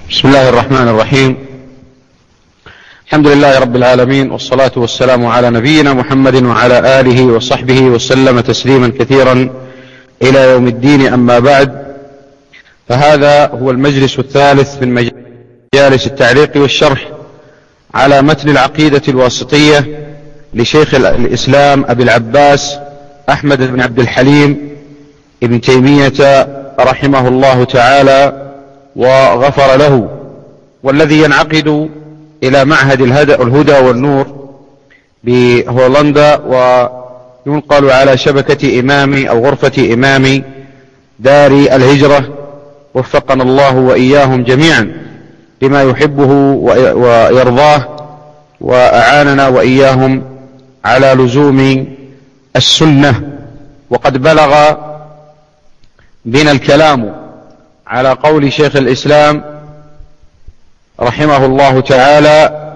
بسم الله الرحمن الرحيم. الحمد لله رب العالمين، والصلاة والسلام على نبينا محمد وعلى آله وصحبه وسلم تسليما كثيرا إلى يوم الدين. أما بعد، فهذا هو المجلس الثالث من مجالس التعليق والشرح على متن العقيدة الواسطية لشيخ الإسلام أبي العباس أحمد بن عبد الحليم ابن تيمية رحمه الله تعالى وغفر له، والذي ينعقد إلى معهد الهدى والنور بهولندا، وينقل على شبكة إمام أو غرفة إمام دار الهجرة، وفقنا الله وإياهم جميعا لما يحبه ويرضاه، وأعاننا وإياهم على لزوم السنة. وقد بلغ بنا الكلام على قول شيخ الإسلام رحمه الله تعالى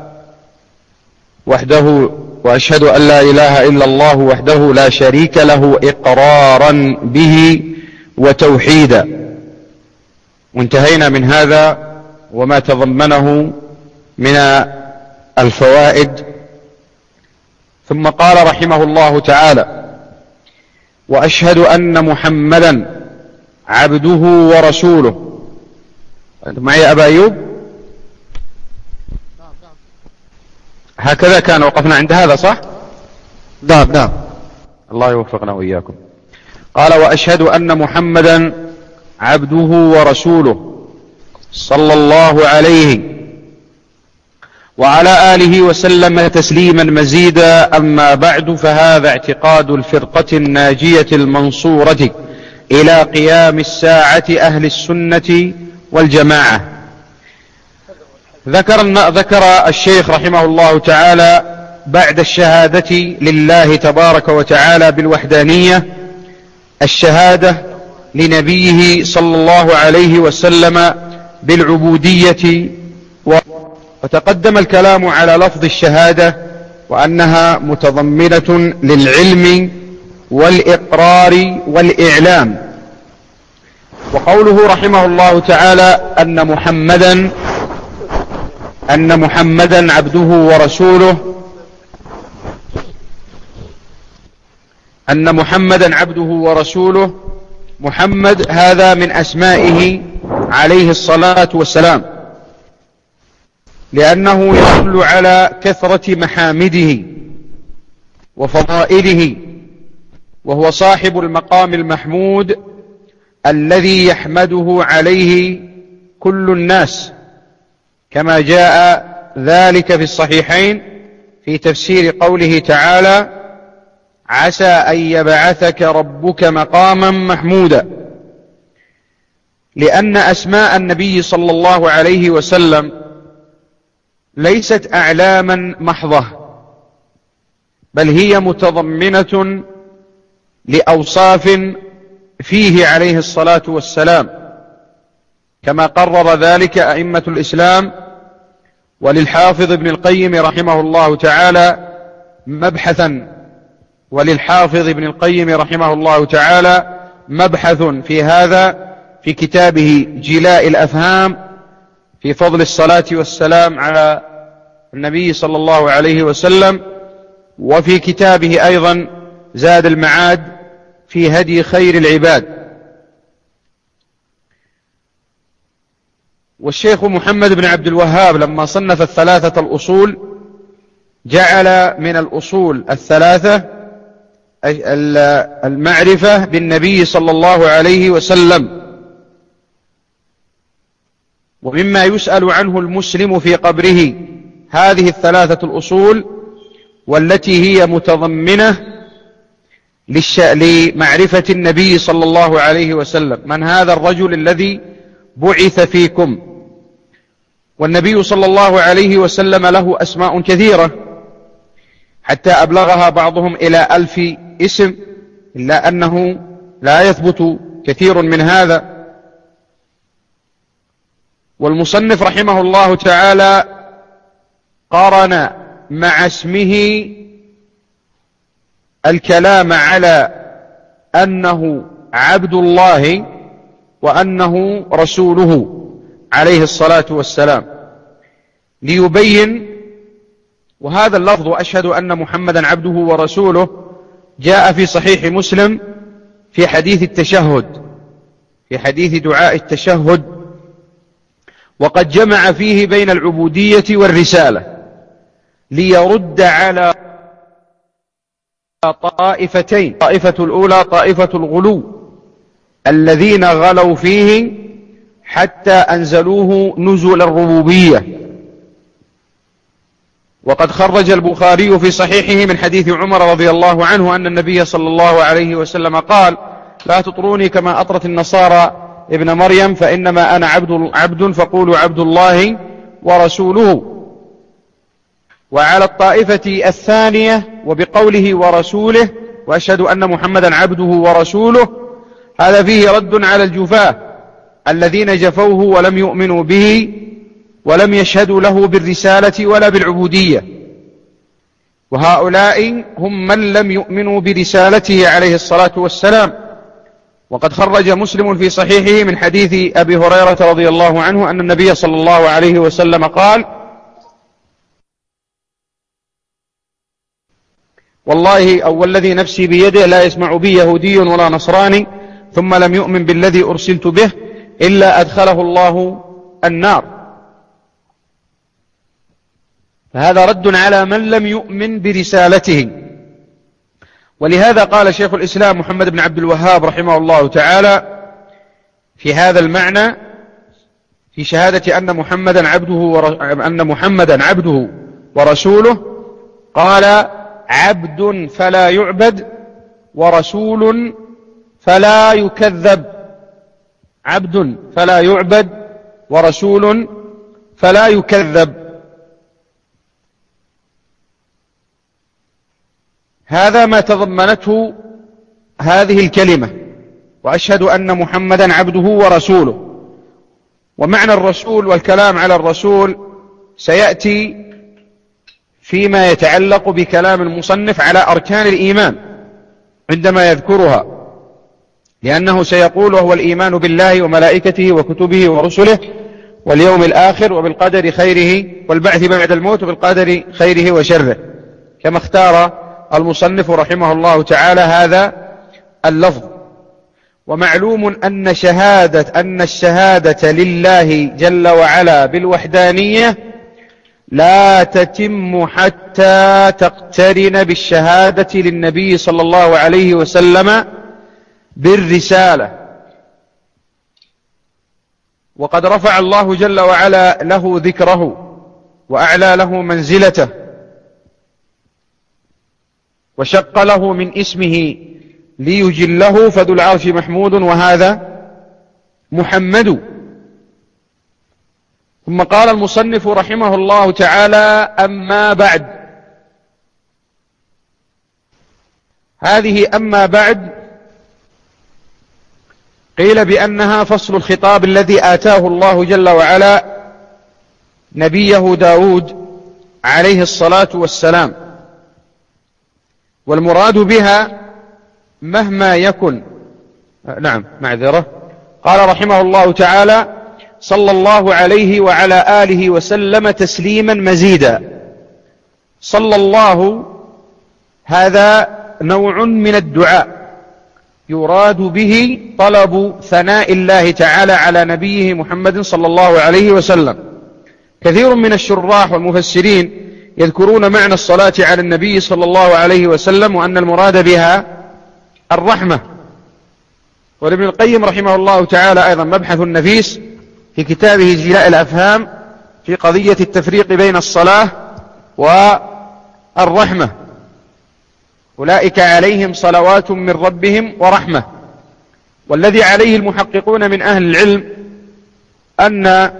وحده، وأشهد أن لا إله إلا الله وحده لا شريك له إقرارا به وتوحيدا، وانتهينا من هذا وما تضمنه من الفوائد. ثم قال رحمه الله تعالى: وأشهد أن محمدا عبده ورسوله. أنتم معي يا أبا أيوب؟ هكذا كان، وقفنا عند هذا صح؟ نعم. الله يوفقنا وإياكم. قال: وأشهد أن محمدا عبده ورسوله صلى الله عليه وعلى آله وسلم تسليما مزيدا. أما بعد، فهذا اعتقاد الفرقة الناجية المنصورة إلى قيام الساعة أهل السنة والجماعة. ذكر الشيخ رحمه الله تعالى بعد الشهادة لله تبارك وتعالى بالوحدانية الشهادة لنبيه صلى الله عليه وسلم بالعبودية، وتقدم الكلام على لفظ الشهادة وأنها متضمنة للعلم والإقرار والإعلام. وقوله رحمه الله تعالى أن محمدا عبده ورسوله، محمد هذا من أسمائه عليه الصلاة والسلام، لأنه يدل على كثرة محامده وفضائله، وهو صاحب المقام المحمود الذي يحمده عليه كل الناس، كما جاء ذلك في الصحيحين في تفسير قوله تعالى: عسى أن يبعثك ربك مقاما محمودا. لأن أسماء النبي صلى الله عليه وسلم ليست أعلاما محضة، بل هي متضمنة لأوصاف فيه عليه الصلاة والسلام، كما قرر ذلك أئمة الإسلام. وللحافظ ابن القيم رحمه الله تعالى مبحث في هذا في كتابه جلاء الأفهام في فضل الصلاة والسلام على النبي صلى الله عليه وسلم، وفي كتابه أيضا زاد المعاد في هدي خير العباد. والشيخ محمد بن عبد الوهاب لما صنف الثلاثة الأصول جعل من الأصول الثلاثة المعرفة بالنبي صلى الله عليه وسلم. ومما يسأل عنه المسلم في قبره هذه الثلاثة الأصول، والتي هي متضمنة لمعرفة النبي صلى الله عليه وسلم: من هذا الرجل الذي بعث فيكم؟ والنبي صلى الله عليه وسلم له أسماء كثيرة، حتى أبلغها بعضهم إلى 1000 اسم، إلا أنه لا يثبت كثير من هذا. والمصنف رحمه الله تعالى قارن مع اسمه الكلام على أنه عبد الله وأنه رسوله، عليه الصلاة والسلام ليبين. وهذا اللفظ أشهد أن محمدا عبده ورسوله جاء في صحيح مسلم في حديث التشهد، في حديث دعاء التشهد، وقد جمع فيه بين العبودية والرسالة ليرد على طائفتين: طائفة الأولى طائفة الغلو الذين غلوا فيه حتى أنزلوه نزل الربوبية. وقد خرج البخاري في صحيحه من حديث عمر رضي الله عنه أن النبي صلى الله عليه وسلم قال: لا تطروني كما أطرت النصارى ابن مريم، فإنما أنا عبد فقولوا عبد الله ورسوله. وعلى الطائفة الثانية وبقوله ورسوله وأشهد أن محمدا عبده ورسوله، هذا فيه رد على الجفاة الذين جفوه ولم يؤمنوا به ولم يشهدوا له بالرسالة ولا بالعبودية، وهؤلاء هم من لم يؤمنوا برسالته عليه الصلاة والسلام. وقد خرج مسلم في صحيحه من حديث أبي هريرة رضي الله عنه أن النبي صلى الله عليه وسلم قال: والله أو والذي نفسي بيده لا يسمع بي يهودي ولا نصراني ثم لم يؤمن بالذي أرسلت به إلا أدخله الله النار. فهذا رد على من لم يؤمن برسالته. ولهذا قال شيخ الإسلام محمد بن عبد الوهاب رحمه الله تعالى في هذا المعنى في شهادة أن محمدا عبده ورسوله، قال: عبد فلا يعبد ورسول فلا يكذب. عبد فلا يعبد ورسول فلا يكذب. هذا ما تضمنته هذه الكلمة: وأشهد أن محمدا عبده ورسوله. ومعنى الرسول والكلام على الرسول سيأتي فيما يتعلق بكلام المصنف على أركان الإيمان عندما يذكرها، لأنه سيقول: وهو الإيمان بالله وملائكته وكتبه ورسله واليوم الآخر وبالقدر خيره والبعث بعد الموت وبالقدر خيره وشره، كما اختار المصنف رحمه الله تعالى هذا اللفظ. ومعلوم أن الشهادة لله جل وعلا بالوحدانية لا تتم حتى تقترن بالشهادة للنبي صلى الله عليه وسلم بالرسالة. وقد رفع الله جل وعلا له ذكره وأعلى له منزلته وشق له من اسمه ليجله، فذو العرش محمود وهذا محمد. ثم قال المصنف رحمه الله تعالى: أما بعد. هذه أما بعد قيل بأنها فصل الخطاب الذي آتاه الله جل وعلا نبيه داود عليه الصلاة والسلام، والمراد بها مهما يكن. معذرة. قال رحمه الله تعالى: صلى الله عليه وعلى آله وسلم تسليما مزيدا. صلى الله هذا نوع من الدعاء يراد به طلب ثناء الله تعالى على نبيه محمد صلى الله عليه وسلم. كثير من الشراح والمفسرين يذكرون معنى الصلاة على النبي صلى الله عليه وسلم وأن المراد بها الرحمة. وابن القيم رحمه الله تعالى أيضا مبحث نفيس في كتابه جلاء الأفهام في قضية التفريق بين الصلاة والرحمة: أولئك عليهم صلوات من ربهم ورحمة. والذي عليه المحققون من أهل العلم أن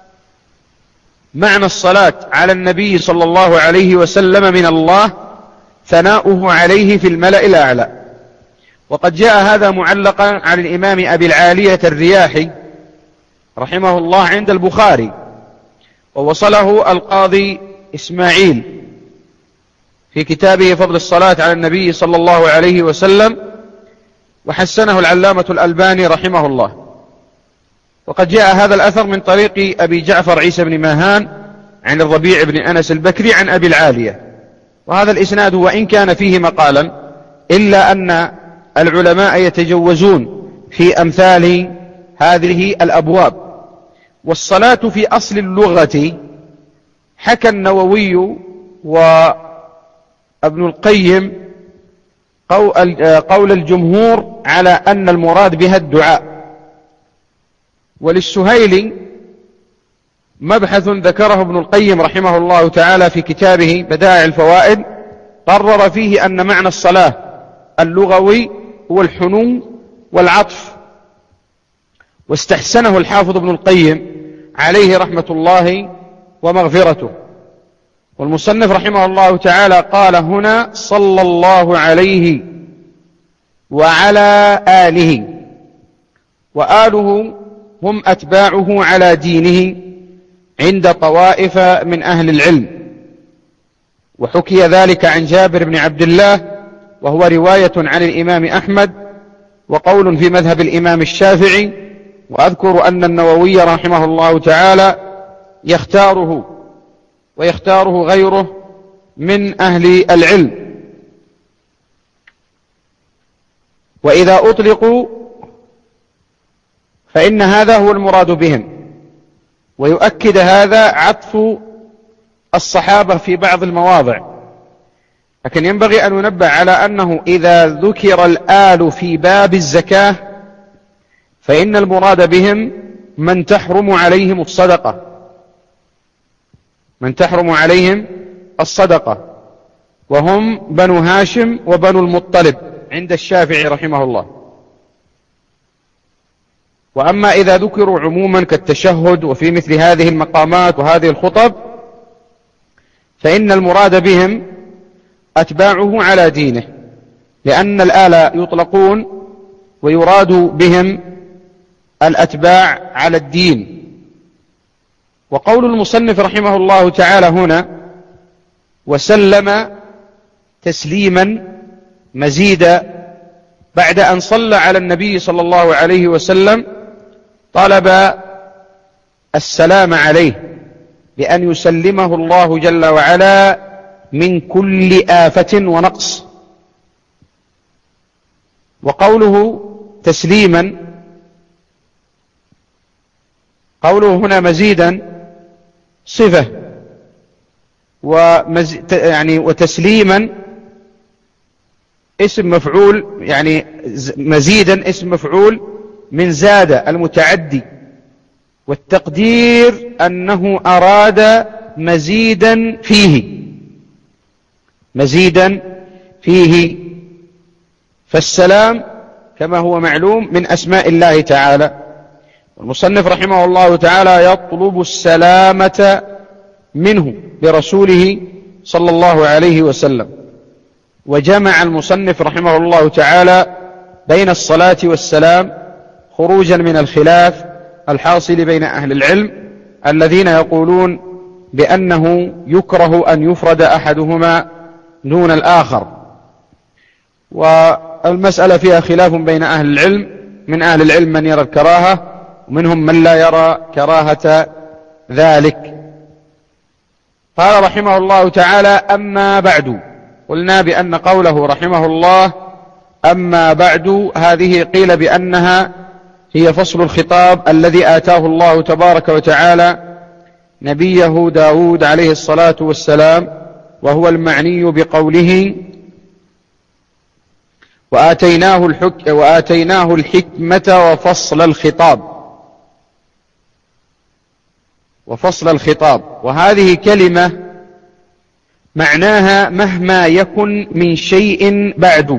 معنى الصلاة على النبي صلى الله عليه وسلم من الله ثناؤه عليه في الملأ الأعلى. وقد جاء هذا معلقا عن الإمام أبي العالية الرياحي رحمه الله عند البخاري، ووصله القاضي إسماعيل في كتابه فضل الصلاة على النبي صلى الله عليه وسلم، وحسنه العلامة الألباني رحمه الله. وقد جاء هذا الأثر من طريق أبي جعفر عيسى بن ماهان عن الربيع بن أنس البكري عن أبي العالية، وهذا الإسناد وإن كان فيه مقالا إلا أن العلماء يتجوزون في أمثال هذه الأبواب. والصلاة في أصل اللغة، حكى النووي وابن القيم قول الجمهور على أن المراد بها الدعاء. وللسهيلي مبحث ذكره ابن القيم رحمه الله تعالى في كتابه بدائع الفوائد، قرر فيه أن معنى الصلاة اللغوي هو الحنو والعطف، واستحسنه الحافظ ابن القيم عليه رحمة الله ومغفرته. والمصنف رحمه الله تعالى قال هنا صلى الله عليه وعلى آله، وآله هم أتباعه على دينه عند طوائف من أهل العلم. وحكي ذلك عن جابر بن عبد الله، وهو رواية عن الإمام أحمد وقول في مذهب الإمام الشافعي. وأذكر أن النووي رحمه الله تعالى يختاره ويختاره غيره من أهل العلم. وإذا أطلقوا فإن هذا هو المراد بهم. ويؤكد هذا عطف الصحابة في بعض المواضع، لكن ينبغي أن ننبه على أنه إذا ذكر الآل في باب الزكاة فإن المراد بهم من تحرم عليهم الصدقة، من تحرم عليهم الصدقة، وهم بنو هاشم وبنو المطلب عند الشافعي رحمه الله. وأما إذا ذكروا عموما كالتشهد وفي مثل هذه المقامات وهذه الخطب فإن المراد بهم أتباعه على دينه، لأن الآل يطلقون ويراد بهم الأتباع على الدين. وقول المصنف رحمه الله تعالى هنا وسلم تسليما مزيدا، بعد أن صلى على النبي صلى الله عليه وسلم طلب السلام عليه بأن يسلمه الله جل وعلا من كل آفة ونقص. وقوله تسليما، قوله هنا مزيدا صفة، وتسليما اسم مفعول، يعني مزيدا اسم مفعول من زاد المتعدي، والتقدير أنه أراد مزيدا فيه، مزيدا فيه. فالسلام كما هو معلوم من أسماء الله تعالى. المصنف رحمه الله تعالى يطلب السلامة منه برسوله صلى الله عليه وسلم. وجمع المصنف رحمه الله تعالى بين الصلاة والسلام خروجا من الخلاف الحاصل بين أهل العلم الذين يقولون بأنه يكره أن يفرد أحدهما دون الآخر. والمسألة فيها خلاف بين أهل العلم، من أهل العلم من يرى الكراهة ومنهم من لا يرى كراهة ذلك. قال رحمه الله تعالى أما بعد، قلنا بأن قوله رحمه الله أما بعد هذه قيل بأنها هي فصل الخطاب الذي آتاه الله تبارك وتعالى نبيه داود عليه الصلاة والسلام، وهو المعني بقوله وآتيناه الحكمة وفصل الخطاب. وهذه كلمة معناها مهما يكن من شيء بعد،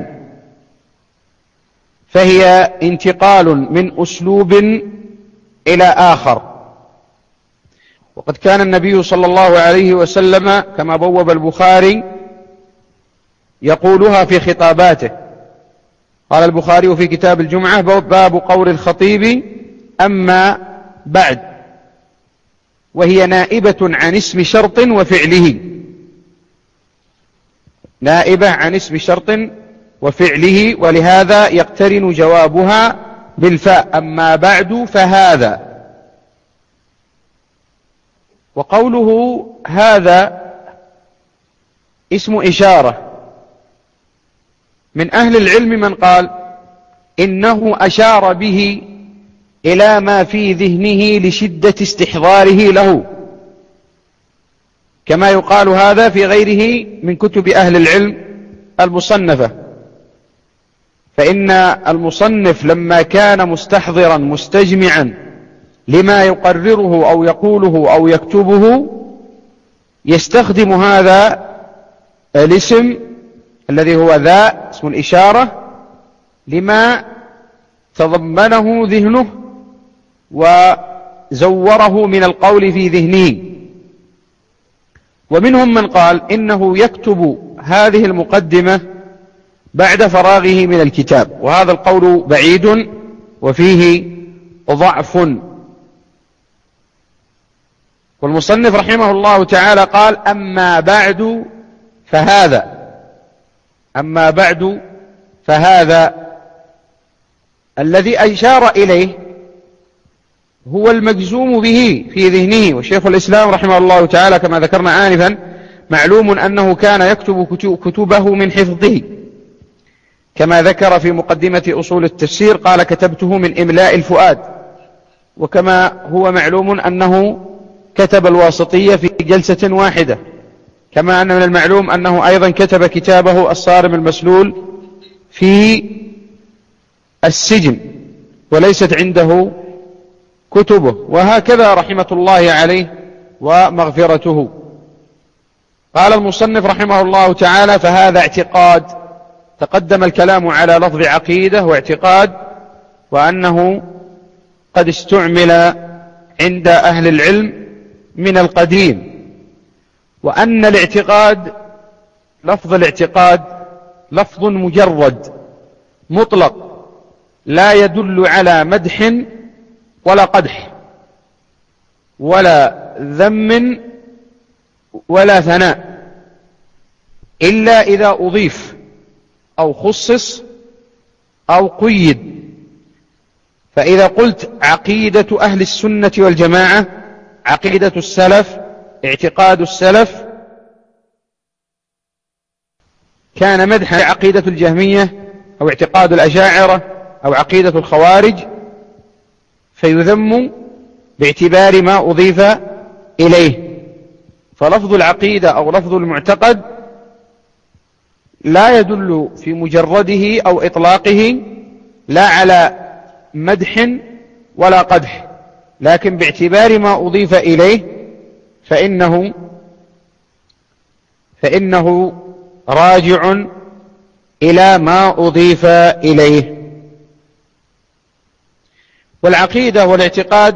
فهي انتقال من أسلوب إلى آخر. وقد كان النبي صلى الله عليه وسلم كما بوب البخاري يقولها في خطاباته. قال البخاري في كتاب الجمعة باب قول الخطيب أما بعد، وهي نائبة عن اسم شرط وفعله، نائبة عن اسم شرط وفعله، ولهذا يقترن جوابها بالفاء أما بعد فهذا، وقوله هذا اسم إشارة. من أهل العلم من قال إنه أشار به إلى ما في ذهنه لشدة استحضاره له، كما يقال هذا في غيره من كتب أهل العلم المصنفة. فإن المصنف لما كان مستحضرا مستجمعا لما يقرره أو يقوله أو يكتبه يستخدم هذا الاسم الذي هو ذا اسم الإشارة لما تضمنه ذهنه وزوره من القول في ذهنه. ومنهم من قال إنه يكتب هذه المقدمة بعد فراغه من الكتاب، وهذا القول بعيد وفيه ضعف. والمصنف رحمه الله تعالى قال أما بعد فهذا الذي أشار إليه هو المجزوم به في ذهنه. وشيخ الإسلام رحمه الله تعالى كما ذكرنا آنفا معلوم أنه كان يكتب كتبه من حفظه، كما ذكر في مقدمة أصول التفسير قال كتبته من إملاء الفؤاد، وكما هو معلوم أنه كتب الواسطية في جلسة واحدة، كما أن من المعلوم أنه أيضا كتب كتابه الصارم المسلول في السجن وليست عنده كتبه، وهكذا رحمة الله عليه ومغفرته. قال المصنف رحمه الله تعالى فهذا اعتقاد. تقدم الكلام على لفظ عقيدة واعتقاد، وأنه قد استعمل عند أهل العلم من القديم، وأن الاعتقاد لفظ الاعتقاد لفظ مجرد مطلق لا يدل على مدح ولا قدح ولا ذم ولا ثناء، إلا إذا أضيف أو خصص أو قيد. فإذا قلت عقيدة أهل السنة والجماعة، عقيدة السلف، اعتقاد السلف، كان مدحا عقيدة الجهمية أو اعتقاد الأشاعرة أو عقيدة الخوارج، فيذم باعتبار ما أضيف إليه. فلفظ العقيدة أو لفظ المعتقد لا يدل في مجرده أو إطلاقه لا على مدح ولا قدح، لكن باعتبار ما أضيف إليه فإنه راجع إلى ما أضيف إليه. والعقيدة والاعتقاد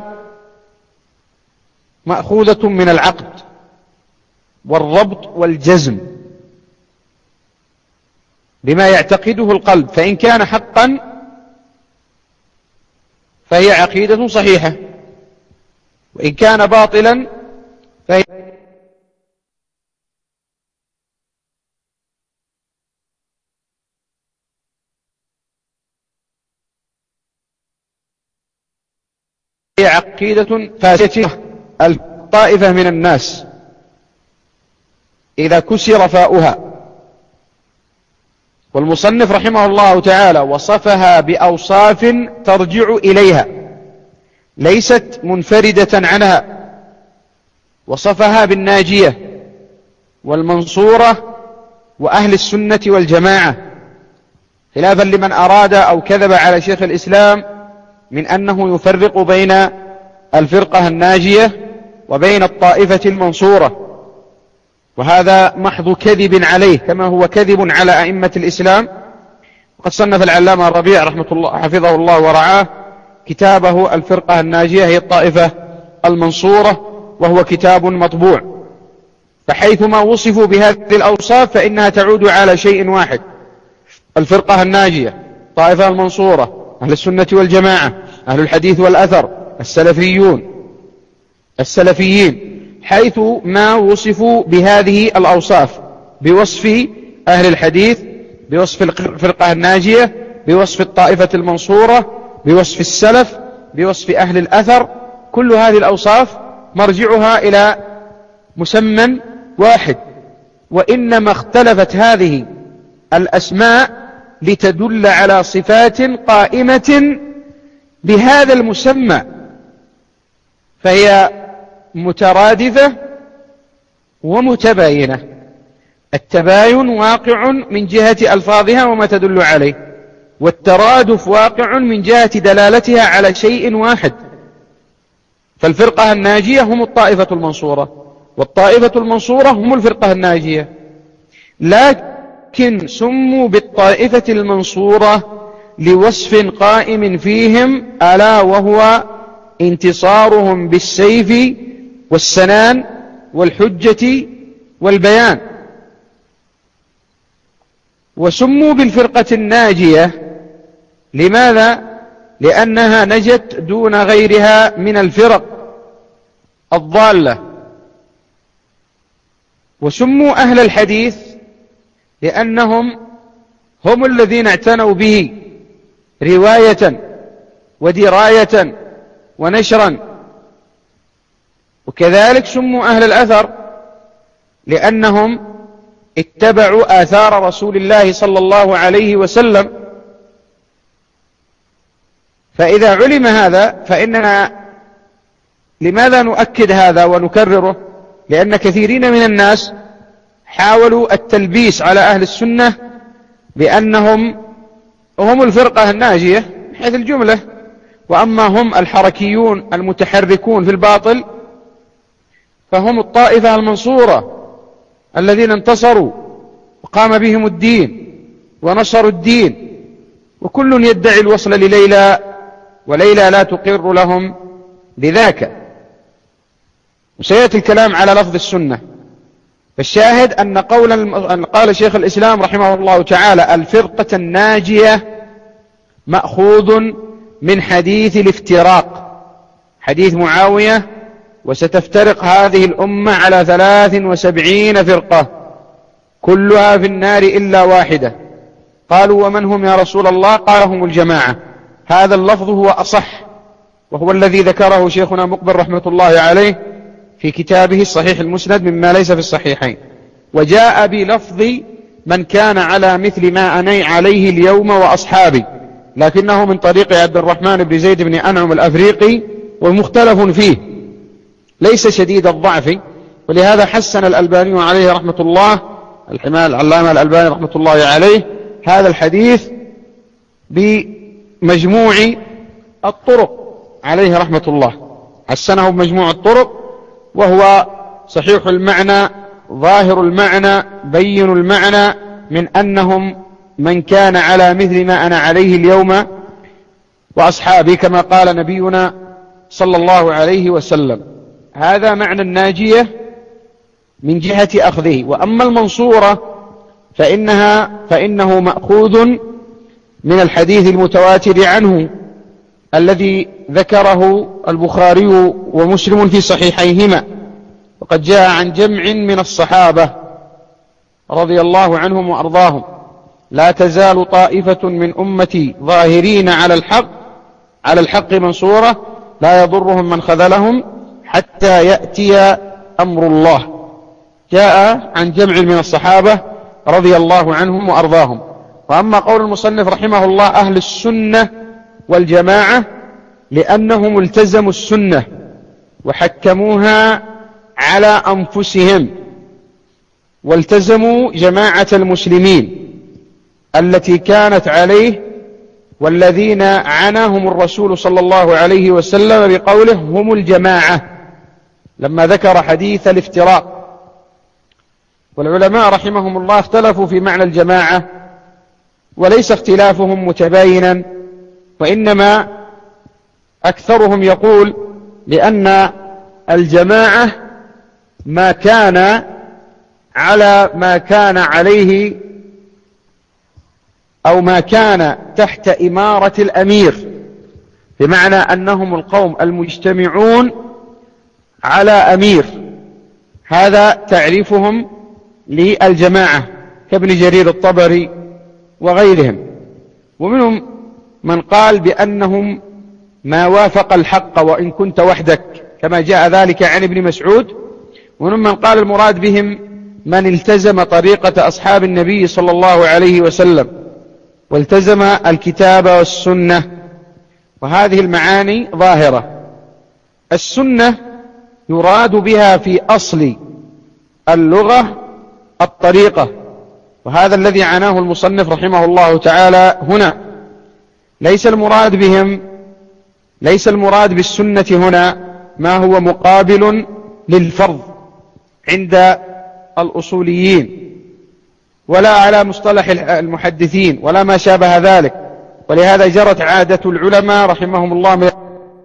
مأخوذة من العقد والربط والجزم بما يعتقده القلب، فإن كان حقا فهي عقيدة صحيحة، وإن كان باطلا فهي عقيدة فاسدة. الطائفة من الناس إذا كسر فاؤها، والمصنف رحمه الله تعالى وصفها بأوصاف ترجع إليها ليست منفردة عنها، وصفها بالناجية والمنصورة وأهل السنة والجماعة، خلافا لمن أراد أو كذب على شيخ الإسلام من أنه يفرق بين الفرقة الناجية وبين الطائفة المنصورة، وهذا محض كذب عليه كما هو كذب على أئمة الإسلام. وقد صنف العلامة الربيع رحمة الله حفظه الله ورعاه كتابه الفرقة الناجية هي الطائفة المنصورة، وهو كتاب مطبوع. فحيثما وصفوا بهذه الأوصاف فإنها تعود على شيء واحد: الفرقة الناجية، الطائفة المنصورة، أهل السنة والجماعة، أهل الحديث والأثر، السلفيين، حيث ما وصفوا بهذه الأوصاف بوصف أهل الحديث، بوصف الفرقة الناجية، بوصف الطائفة المنصورة، بوصف السلف، بوصف أهل الأثر، كل هذه الأوصاف مرجعها إلى مسمى واحد، وإنما اختلفت هذه الأسماء لتدل على صفات قائمة بهذا المسمى، فهي مترادفة ومتباينة. التباين واقع من جهة ألفاظها وما تدل عليه، والترادف واقع من جهة دلالتها على شيء واحد. فالفرقة الناجية هم الطائفة المنصورة، والطائفة المنصورة هم الفرقة الناجية، لكن سموا بالطائفة المنصورة لوصف قائم فيهم، ألا وهو انتصارهم بالسيف والسنان والحجة والبيان. وسموا بالفرقة الناجية لماذا؟ لأنها نجت دون غيرها من الفرق الضالة. وسموا أهل الحديث لأنهم هم الذين اعتنوا به رواية ودراية ونشرا. وكذلك سموا أهل الأثر لأنهم اتبعوا آثار رسول الله صلى الله عليه وسلم. فإذا علم هذا فإننا لماذا نؤكد هذا ونكرره؟ لأن كثيرين من الناس حاولوا التلبيس على أهل السنة بأنهم هم الفرقة الناجية من حيث الجملة، وأما هم الحركيون المتحركون في الباطل فهم الطائفة المنصورة الذين انتصروا وقام بهم الدين ونصروا الدين. وكل يدعي الوصل لليلى وليلى لا تقر لهم بذاك. وسيأتي الكلام على لفظ السنة. فالشاهد أن قال شيخ الإسلام رحمه الله تعالى الفرقة الناجية مأخوذ من حديث الافتراق، حديث معاوية: وستفترق هذه الأمة على 73 فرقة كلها في النار إلا واحدة. قالوا: ومن هم يا رسول الله؟ قال: هم الجماعة. هذا اللفظ هو أصح، وهو الذي ذكره شيخنا مقبل رحمة الله عليه في كتابه الصحيح المسند مما ليس في الصحيحين. وجاء بلفظ من كان على مثل ما أنا عليه اليوم وأصحابي، لكنه من طريق عبد الرحمن بن زيد بن أنعم الأفريقي، ومختلف فيه ليس شديد الضعف. ولهذا حسن الألباني عليه رحمة الله، العلامة الألباني رحمة الله عليه، هذا الحديث بمجموع الطرق عليه رحمة الله، حسنه بمجموع الطرق، وهو صحيح المعنى ظاهر المعنى بين المعنى، من أنهم من كان على مثل ما أنا عليه اليوم وأصحابي، كما قال نبينا صلى الله عليه وسلم. هذا معنى الناجية من جهة أخذه. وأما المنصورة فإنه مأخوذ من الحديث المتواتر عنه الذي ذكره البخاري ومسلم في صحيحيهما، وقد جاء عن جمع من الصحابة رضي الله عنهم وأرضاهم: لا تزال طائفة من أمتي ظاهرين على الحق منصورة لا يضرهم من خذلهم حتى يأتي أمر الله. جاء عن جمع من الصحابة رضي الله عنهم وأرضاهم. وأما قول المصنف رحمه الله أهل السنة والجماعة، لأنهم التزموا السنة وحكموها على أنفسهم، والتزموا جماعة المسلمين التي كانت عليه والذين عناهم الرسول صلى الله عليه وسلم بقوله هم الجماعة لما ذكر حديث الافتراق. والعلماء رحمهم الله اختلفوا في معنى الجماعة، وليس اختلافهم متباينا، وإنما أكثرهم يقول بأن الجماعة ما كان على ما كان عليه أو ما كان تحت إمارة الأمير، بمعنى أنهم القوم المجتمعون على أمير. هذا تعريفهم للجماعة كابن جرير الطبري وغيرهم. ومنهم من قال بأنهم ما وافق الحق وإن كنت وحدك، كما جاء ذلك عن ابن مسعود. وممن قال المراد بهم من التزم طريقة أصحاب النبي صلى الله عليه وسلم والتزم الكتاب والسنة، وهذه المعاني ظاهرة. السنة يراد بها في أصل اللغة الطريقة، وهذا الذي عناه المصنف رحمه الله تعالى هنا. ليس المراد بالسنة هنا ما هو مقابل للفرض عند الأصوليين، ولا على مصطلح المحدثين، ولا ما شابه ذلك. ولهذا جرت عادة العلماء رحمهم الله من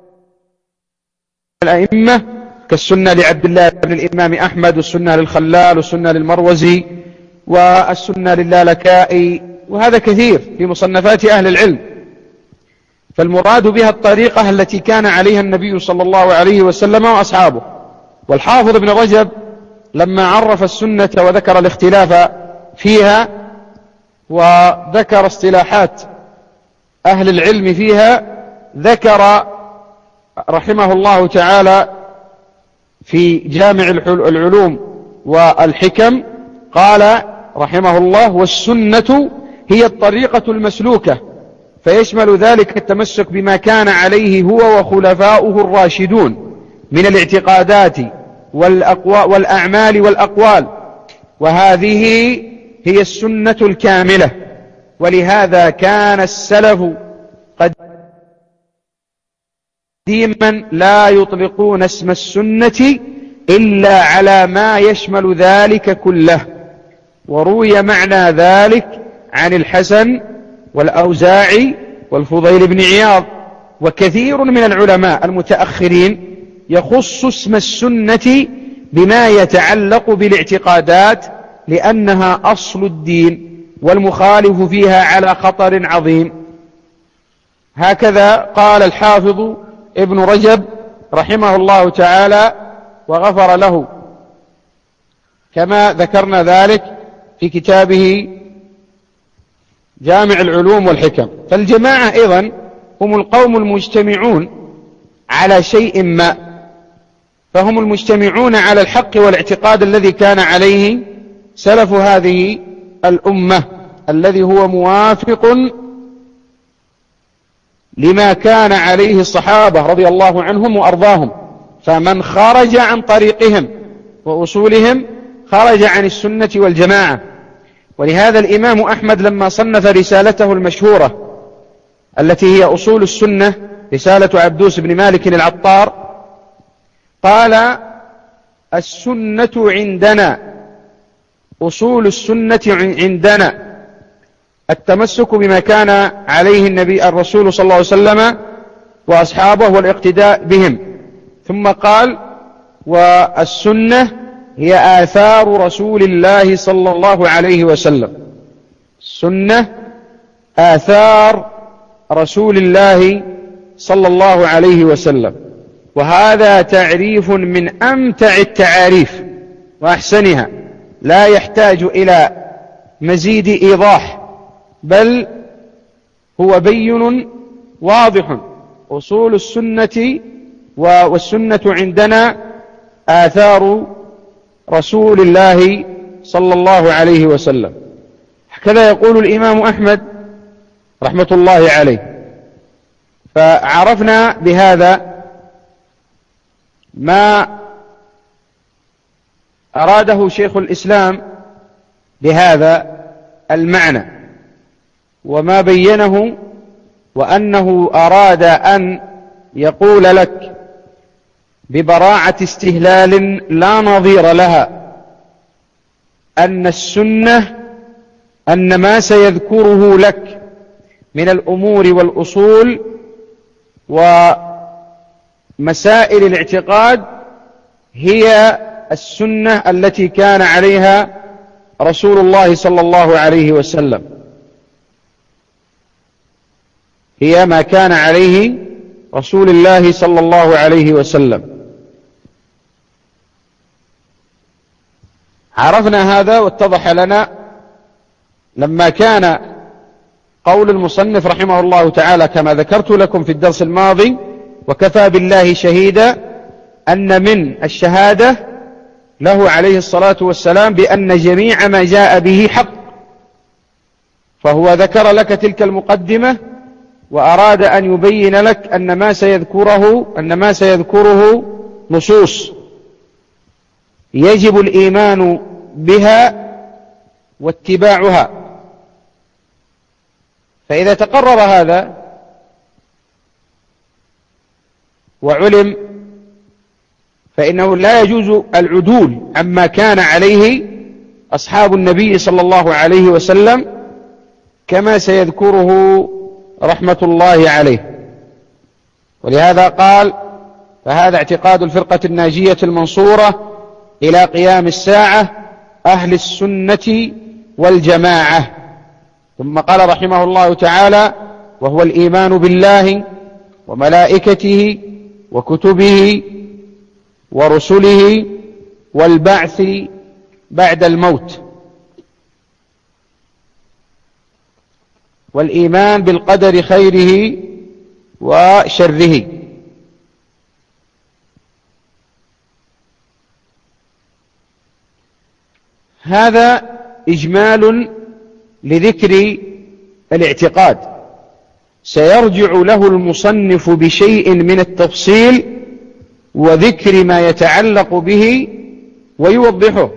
الأئمة كالسنة لعبد الله بن الإمام أحمد، والسنة للخلال، والسنة للمروزي، والسنة للالكائي، وهذا كثير في مصنفات أهل العلم. فالمراد بها الطريقة التي كان عليها النبي صلى الله عليه وسلم وأصحابه. والحافظ ابن رجب لما عرف السنة وذكر الاختلاف فيها وذكر اصطلاحات أهل العلم فيها، ذكر رحمه الله تعالى في جامع العلوم والحكم، قال رحمه الله: والسنة هي الطريقة المسلوكة، فيشمل ذلك التمسك بما كان عليه هو وخلفاؤه الراشدون من الاعتقادات والأعمال والأقوال، وهذه هي السنة الكاملة. ولهذا كان السلف قديما لا يطلقون اسم السنة إلا على ما يشمل ذلك كله. وروي معنى ذلك عن الحسن والأوزاعي والفضيل بن عياض، وكثير من العلماء المتأخرين يخص اسم السنة بما يتعلق بالاعتقادات، لأنها أصل الدين والمخالف فيها على خطر عظيم. هكذا قال الحافظ ابن رجب رحمه الله تعالى وغفر له، كما ذكرنا ذلك في كتابه جامع العلوم والحكم. فالجماعة أيضا هم القوم المجتمعون على شيء ما، فهم المجتمعون على الحق والاعتقاد الذي كان عليه سلف هذه الأمة، الذي هو موافق لما كان عليه الصحابة رضي الله عنهم وأرضاهم. فمن خرج عن طريقهم وأصولهم خرج عن السنة والجماعة. ولهذا الإمام أحمد لما صنف رسالته المشهورة التي هي أصول السنة، رسالة عبدوس بن مالك العطار، قال: السنة عندنا، أصول السنة عندنا التمسك بما كان عليه الرسول صلى الله عليه وسلم وأصحابه والاقتداء بهم. ثم قال: والسنة هي آثار رسول الله صلى الله عليه وسلم. السنة آثار رسول الله صلى الله عليه وسلم. وهذا تعريف من أمتع التعاريف وأحسنها، لا يحتاج إلى مزيد إيضاح، بل هو بين واضح. أصول السنة والسنة عندنا آثار رسول الله صلى الله عليه وسلم. هكذا يقول الإمام أحمد رحمة الله عليه. فعرفنا بهذا ما أراده شيخ الإسلام بهذا المعنى وما بينه، وأنه أراد أن يقول لك ببراعة استهلال لا نظير لها أن السنة، أن ما سيذكره لك من الأمور والأصول ومسائل الاعتقاد هي السنة التي كان عليها رسول الله صلى الله عليه وسلم، هي ما كان عليه رسول الله صلى الله عليه وسلم. عرفنا هذا واتضح لنا لما كان قول المصنف رحمه الله تعالى كما ذكرت لكم في الدرس الماضي: وكفى بالله شهيدا، أن من الشهادة له عليه الصلاة والسلام بأن جميع ما جاء به حق، فهو ذكر لك تلك المقدمة وأراد أن يبين لك أن ما سيذكره نصوص يجب الإيمان بها واتباعها. فإذا تقرر هذا وعلم فإنه لا يجوز العدول عما كان عليه أصحاب النبي صلى الله عليه وسلم كما سيذكره رحمة الله عليه. ولهذا قال: فهذا اعتقاد الفرقة الناجية المنصورة إلى قيام الساعة أهل السنة والجماعة. ثم قال رحمه الله تعالى: وهو الإيمان بالله وملائكته وكتبه ورسله والبعث بعد الموت، والإيمان بالقدر خيره وشره. هذا إجمال لذكر الاعتقاد، سيرجع له المصنف بشيء من التفصيل وذكر ما يتعلق به ويوضحه.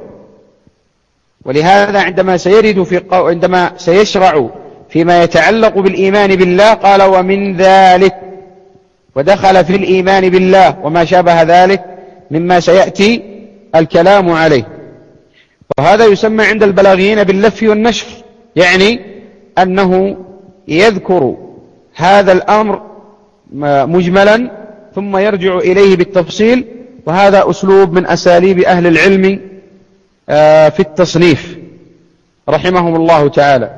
ولهذا عندما سيشرع فيما يتعلق بالإيمان بالله قال: ومن ذلك، ودخل في الإيمان بالله وما شابه ذلك مما سيأتي الكلام عليه. وهذا يسمى عند البلاغيين باللف والنشر، يعني أنه يذكر هذا الأمر مجملا ثم يرجع إليه بالتفصيل، وهذا أسلوب من أساليب أهل العلم في التصنيف رحمهم الله تعالى.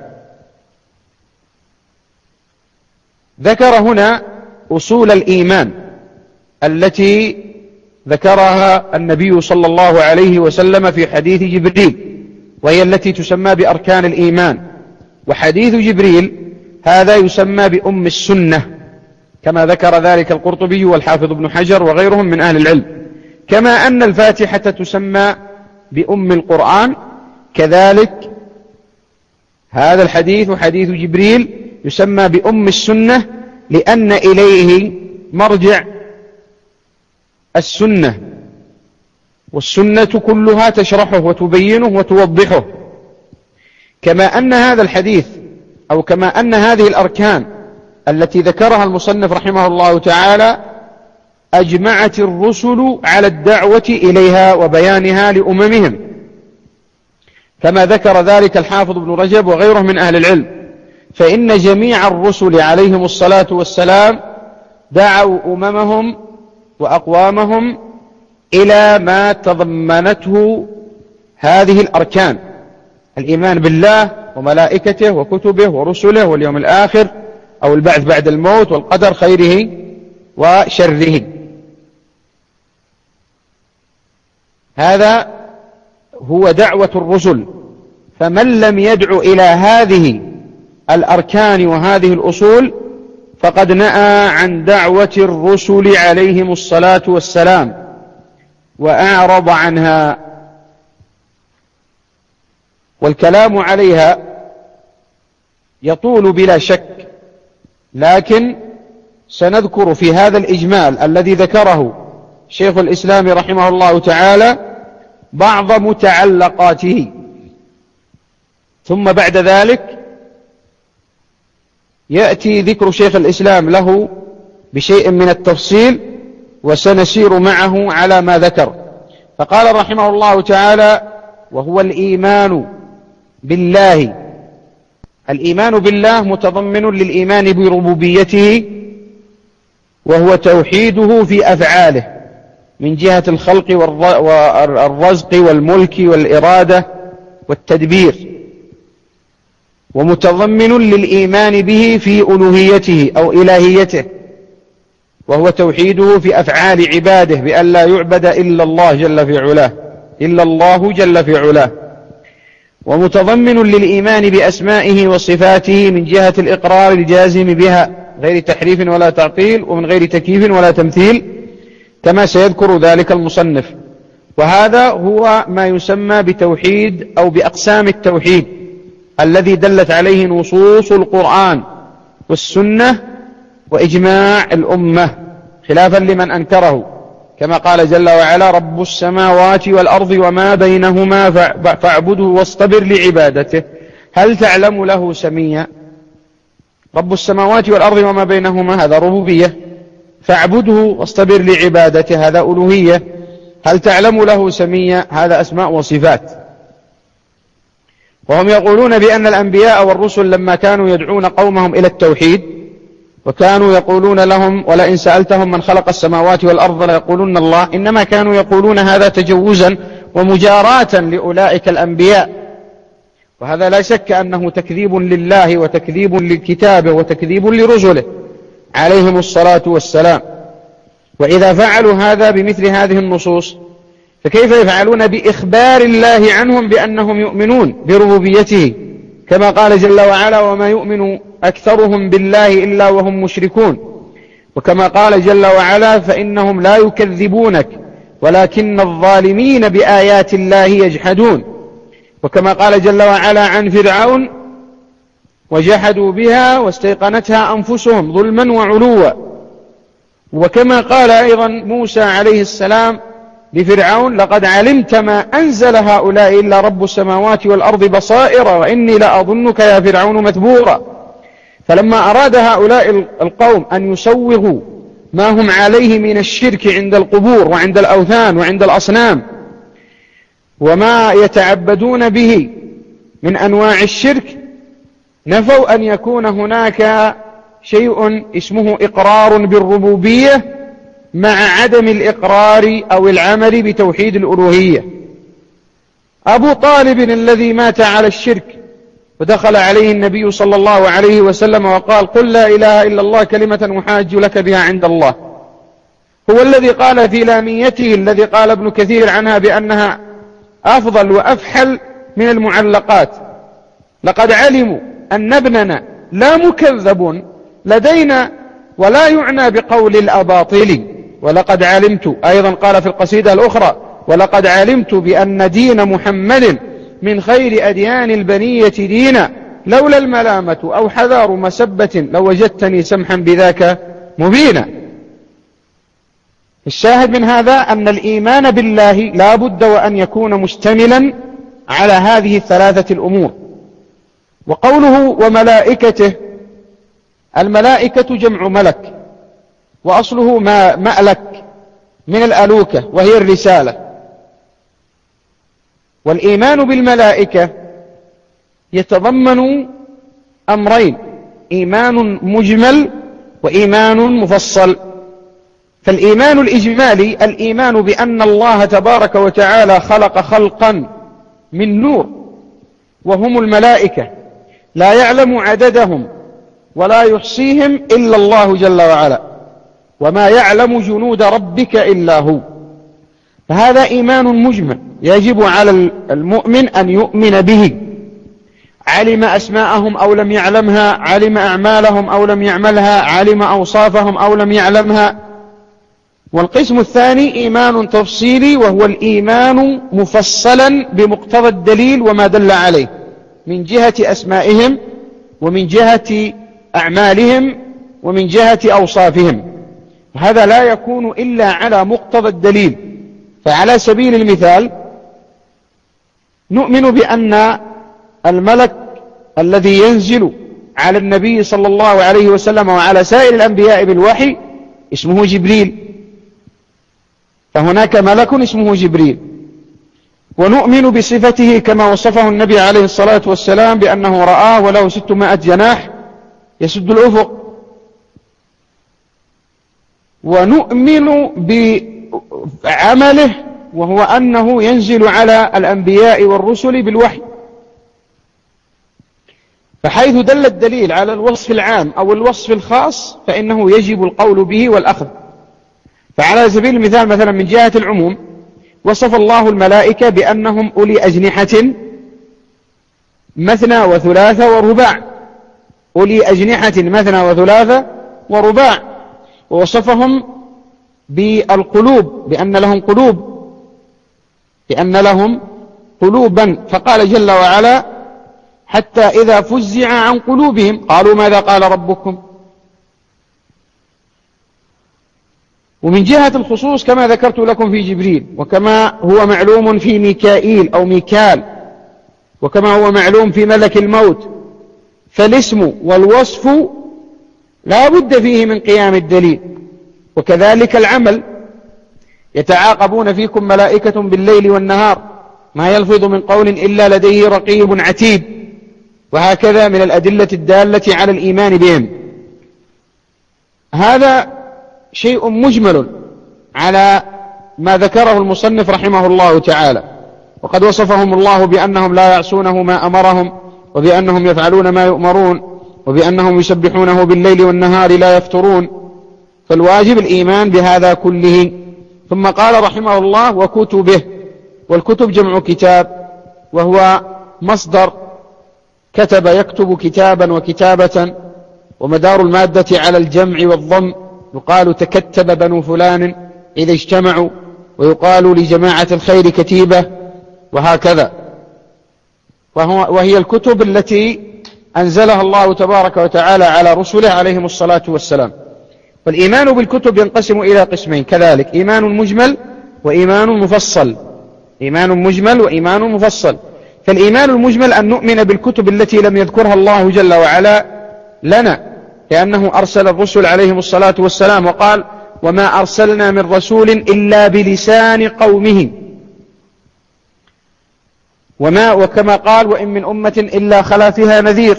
ذكر هنا أصول الإيمان التي ذكرها النبي صلى الله عليه وسلم في حديث جبريل، وهي التي تسمى بأركان الإيمان. وحديث جبريل هذا يسمى بأم السنة، كما ذكر ذلك القرطبي والحافظ ابن حجر وغيرهم من أهل العلم. كما أن الفاتحة تسمى بأم القرآن، كذلك هذا الحديث حديث جبريل يسمى بأم السنة، لأن إليه مرجع السنة، والسنة كلها تشرحه وتبينه وتوضحه. كما أن هذا الحديث أو كما أن هذه الأركان التي ذكرها المصنف رحمه الله تعالى أجمعت الرسل على الدعوة إليها وبيانها لأممهم، كما ذكر ذلك الحافظ ابن رجب وغيره من أهل العلم. فإن جميع الرسل عليهم الصلاة والسلام دعوا أممهم وأقوامهم إلى ما تضمنته هذه الأركان: الإيمان بالله وملائكته وكتبه ورسله واليوم الآخر أو البعث بعد الموت والقدر خيره وشره. هذا هو دعوة الرسل. فمن لم يدع إلى هذه الأركان وهذه الأصول فقد نأى عن دعوة الرسل عليهم الصلاة والسلام وأعرض عنها. والكلام عليها يطول بلا شك، لكن سنذكر في هذا الإجمال الذي ذكره شيخ الإسلام رحمه الله تعالى بعض متعلقاته، ثم بعد ذلك يأتي ذكر شيخ الإسلام له بشيء من التفصيل، وسنسير معه على ما ذكر. فقال رحمه الله تعالى: وهو الإيمان بالله. الإيمان بالله متضمن للإيمان بربوبيته، وهو توحيده في أفعاله من جهة الخلق والرزق والملك والإرادة والتدبير، ومتضمن للإيمان به في ألوهيته أو إلهيته، وهو توحيده في أفعال عباده بأن لا يعبد إلا الله جل في علاه، ومتضمن للإيمان بأسمائه وصفاته من جهة الإقرار الجازم بها غير تحريف ولا تعطيل ومن غير تكييف ولا تمثيل، كما سيذكر ذلك المصنف. وهذا هو ما يسمى بتوحيد أو بأقسام التوحيد الذي دلت عليه نصوص القرآن والسنة وإجماع الأمة، خلافا لمن أنكره، كما قال جل وعلا: رب السماوات والأرض وما بينهما فاعبده واصطبر لعبادته هل تعلم له سميا. رب السماوات والأرض وما بينهما هذا ربوبية، فاعبده واصطبر لعبادته هذا ألوهية، هل تعلم له سميا هذا أسماء وصفات. وهم يقولون بأن الأنبياء والرسل لما كانوا يدعون قومهم إلى التوحيد وكانوا يقولون لهم: ولئن سألتهم من خلق السماوات والأرض ليقولون الله، إنما كانوا يقولون هذا تجوزا ومجاراة لأولئك الأنبياء، وهذا لا شك أنه تكذيب لله وتكذيب لكتابه وتكذيب لرسله عليهم الصلاة والسلام. وإذا فعلوا هذا بمثل هذه النصوص فكيف يفعلون بإخبار الله عنهم بأنهم يؤمنون بربوبيته، كما قال جل وعلا: وما يؤمن أكثرهم بالله إلا وهم مشركون، وكما قال جل وعلا: فإنهم لا يكذبونك ولكن الظالمين بآيات الله يجحدون، وكما قال جل وعلا عن فرعون: وجحدوا بها واستيقنتها أنفسهم ظلما وعلوا، وكما قال أيضا موسى عليه السلام لفرعون: لقد علمت ما أنزل هؤلاء إلا رب السماوات والأرض بصائر وإني لأظنك يا فرعون مثبورا. فلما أراد هؤلاء القوم أن يسوغوا ما هم عليه من الشرك عند القبور وعند الأوثان وعند الأصنام وما يتعبدون به من أنواع الشرك، نفوا أن يكون هناك شيء اسمه إقرار بالربوبية مع عدم الإقرار أو العمل بتوحيد الألوهية. أبو طالب الذي مات على الشرك ودخل عليه النبي صلى الله عليه وسلم وقال: قل لا إله إلا الله كلمة أحاج لك بها عند الله، هو الذي قال في لاميته الذي قال ابن كثير عنها بأنها أفضل وأفحل من المعلقات: لقد علموا أن ابننا لا مكذب لدينا ولا يعنى بقول الأباطيل، ولقد علمت أيضا قال في القصيدة الأخرى: ولقد علمت بأن دين محمد من خير أديان البنية دينا، لولا الملامة أو حذار مسبة لوجدتني سمحا بذاك مبينا. الشاهد من هذا أن الإيمان بالله لا بد وأن يكون مشتملا على هذه الثلاثة الأمور. وقوله وملائكته، الملائكة جمع ملك، وأصله مألك من الألوكة وهي الرسالة. والإيمان بالملائكة يتضمن أمرين: إيمان مجمل وإيمان مفصل. فالإيمان الإجمالي الإيمان بأن الله تبارك وتعالى خلق خلقا من نور وهم الملائكة، لا يعلم عددهم ولا يحصيهم إلا الله جل وعلا، وما يعلم جنود ربك إلا هو. فهذا إيمان مجمل يجب على المؤمن أن يؤمن به، علم أسماءهم أو لم يعلمها، علم أعمالهم أو لم يعملها، علم أوصافهم أو لم يعلمها. والقسم الثاني إيمان تفصيلي، وهو الإيمان مفصلا بمقتضى الدليل وما دل عليه من جهة أسمائهم ومن جهة أعمالهم ومن جهة أوصافهم. هذا لا يكون إلا على مقتضى الدليل. فعلى سبيل المثال نؤمن بأن الملك الذي ينزل على النبي صلى الله عليه وسلم وعلى سائر الأنبياء بالوحي اسمه جبريل، فهناك ملك اسمه جبريل. ونؤمن بصفته كما وصفه النبي عليه الصلاة والسلام بأنه رآه وله 600 جناح يسد الأفق. ونؤمن بعمله وهو أنه ينزل على الأنبياء والرسل بالوحي. فحيث دل الدليل على الوصف العام أو الوصف الخاص فإنه يجب القول به والأخذ. فعلى سبيل المثال مثلا من جهة العموم وصف الله الملائكة بأنهم أولي أجنحة مثنى وثلاثة ورباع، أولي أجنحة مثنى وثلاثة ورباع. ووصفهم بالقلوب بأن لهم قلوب، لأن لهم قلوبا. فقال جل وعلا: حتى إذا فزع عن قلوبهم قالوا ماذا قال ربكم. ومن جهة الخصوص كما ذكرت لكم في جبريل، وكما هو معلوم في ميكائيل أو ميكال، وكما هو معلوم في ملك الموت، فالاسم والوصف لا بد فيه من قيام الدليل. وكذلك العمل، يتعاقبون فيكم ملائكة بالليل والنهار ما يلفظ من قول إلا لديه رقيب عتيد، وهكذا من الأدلة الدالة على الإيمان بهم. هذا شيء مجمل على ما ذكره المصنف رحمه الله تعالى، وقد وصفهم الله بأنهم لا يعصونه ما أمرهم، وبأنهم يفعلون ما يؤمرون، وبأنهم يسبحونه بالليل والنهار لا يفترون. فالواجب الإيمان بهذا كله. ثم قال رحمه الله: وكتبه. والكتب جمع كتاب، وهو مصدر كتب يكتب كتابا وكتابة، ومدار المادة على الجمع والضم. يقال تكتب بنو فلان إذا اجتمعوا، ويقال لجماعة الخير كتيبة، وهكذا. وهي الكتب التي أنزلها الله تبارك وتعالى على رسله عليهم الصلاة والسلام. فالإيمان بالكتب ينقسم إلى قسمين كذلك: إيمان مجمل وإيمان مفصل. إيمان مجمل وإيمان مفصل. فالإيمان المجمل أن نؤمن بالكتب التي لم يذكرها الله جل وعلا لنا، لأنه أرسل الرسل عليهم الصلاة والسلام وقال: وما أرسلنا من رسول إلا بلسان قومه، وكما قال: وإن من أمة إلا خلا فيها نذير.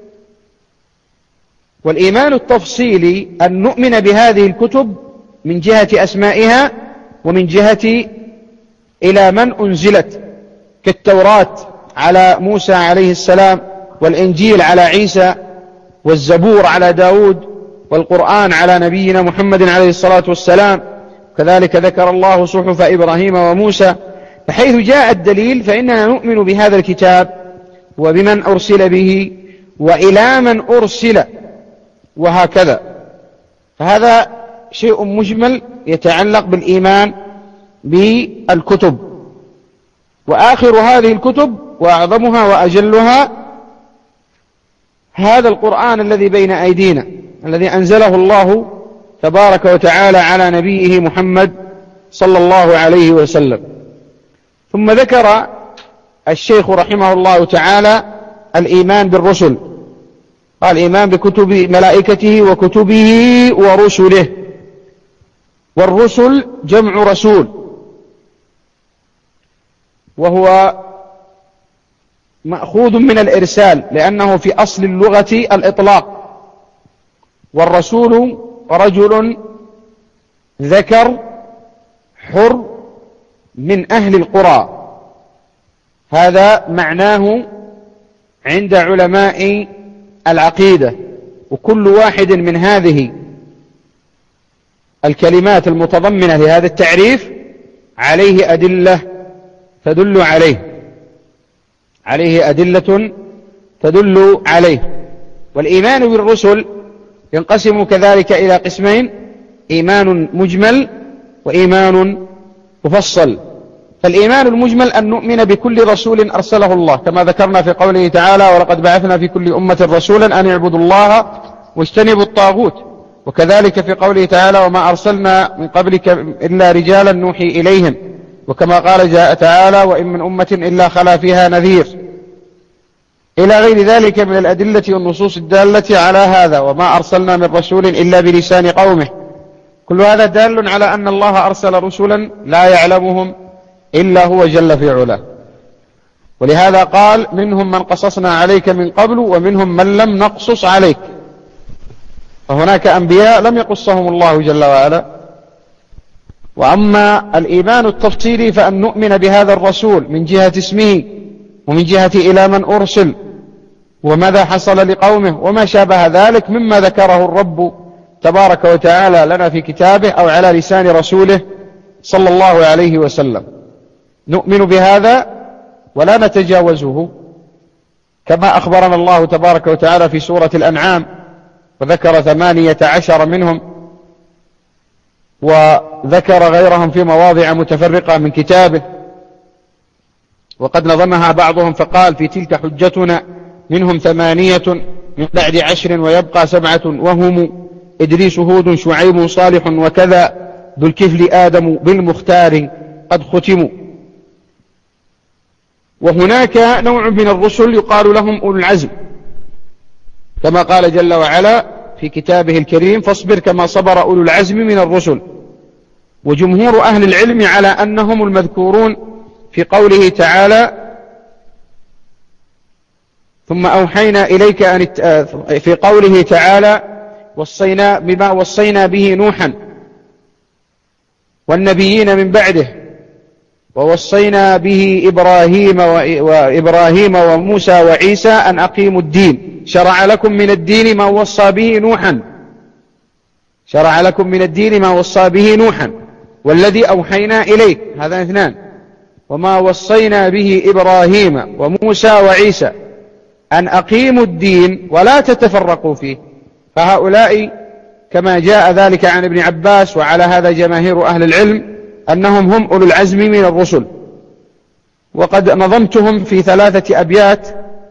والإيمان التفصيلي أن نؤمن بهذه الكتب من جهة أسمائها، ومن جهة إلى من أنزلت، كالتوراة على موسى عليه السلام، والإنجيل على عيسى، والزبور على داود، والقرآن على نبينا محمد عليه الصلاة والسلام. كذلك ذكر الله صحف إبراهيم وموسى. فحيث جاء الدليل فإننا نؤمن بهذا الكتاب وبمن أرسل به وإلى من أرسل، وهكذا. فهذا شيء مجمل يتعلق بالإيمان بالكتب. وآخر هذه الكتب وأعظمها وأجلها هذا القرآن الذي بين أيدينا، الذي أنزله الله تبارك وتعالى على نبيه محمد صلى الله عليه وسلم. ثم ذكر الشيخ رحمه الله تعالى الإيمان بالرسل، قال: الإيمان بكتب ملائكته وكتبه ورسله. والرسل جمع رسول، وهو مأخوذ من الإرسال، لأنه في أصل اللغة الإطلاق. والرسول رجل ذكر حر من أهل القرى، هذا معناه عند علماء العقيدة. وكل واحد من هذه الكلمات المتضمنة لهذا التعريف عليه أدلة تدل عليه أدلة تدل عليه. والإيمان بالرسل ينقسم كذلك إلى قسمين: إيمان مجمل وإيمان مفصل. فالإيمان المجمل أن نؤمن بكل رسول أرسله الله، كما ذكرنا في قوله تعالى: ولقد بعثنا في كل أمة رسولا أن اعبدوا الله واجتنبوا الطاغوت. وكذلك في قوله تعالى: وما أرسلنا من قبلك إلا رجالا نوحي إليهم. وكما قال تعالى: وإن من أمة إلا خلا فيها نذير، إلى غير ذلك من الأدلة والنصوص الدالة على هذا. وما أرسلنا من رسول إلا بلسان قومه. كل هذا دال على أن الله أرسل رسلا لا يعلمهم إلا هو جل في علاه. ولهذا قال: منهم من قصصنا عليك من قبل ومنهم من لم نقصص عليك. فهناك أنبياء لم يقصهم الله جل وعلا. وأما الإيمان التفصيلي فأن نؤمن بهذا الرسول من جهة اسمه، ومن جهة إلى من أرسل، وماذا حصل لقومه، وما شابه ذلك مما ذكره الرب تبارك وتعالى لنا في كتابه أو على لسان رسوله صلى الله عليه وسلم. نؤمن بهذا ولا نتجاوزه، كما أخبرنا الله تبارك وتعالى في سورة الأنعام، وذكر 18 منهم، وذكر غيرهم في مواضع متفرقة من كتابه. وقد نظمها بعضهم فقال: في تلك حجتنا منهم 8 من بعد 10 ويبقى 7 وهم إدريس هود شعيب صالح وكذا ذو الكفل آدم بالمختار قد ختموا. وهناك نوع من الرسل يقال لهم أولو العزم، كما قال جل وعلا في كتابه الكريم: فاصبر كما صبر أولو العزم من الرسل. وجمهور أهل العلم على أنهم المذكورون في قوله تعالى: ثم أوحينا إليك في قوله تعالى: بما وصينا به نوحا والنبيين من بعده ووصينا به إبراهيم وموسى وعيسى أن أقيموا الدين شرع لكم من الدين ما وصى به نوحا والذي أوحينا إليك، هذا 2، وما وصينا به إبراهيم وموسى وعيسى أن أقيموا الدين ولا تتفرقوا فيه. فهؤلاء كما جاء ذلك عن ابن عباس، وعلى هذا جماهير أهل العلم، أنهم هم أولو العزم من الرسل. وقد نظمتهم في 3 أبيات: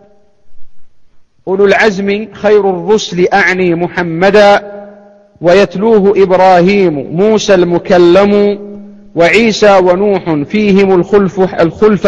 أولو العزم خير الرسل أعني محمدا، ويتلوه إبراهيم موسى المكلم، وعيسى ونوح فيهم الخلف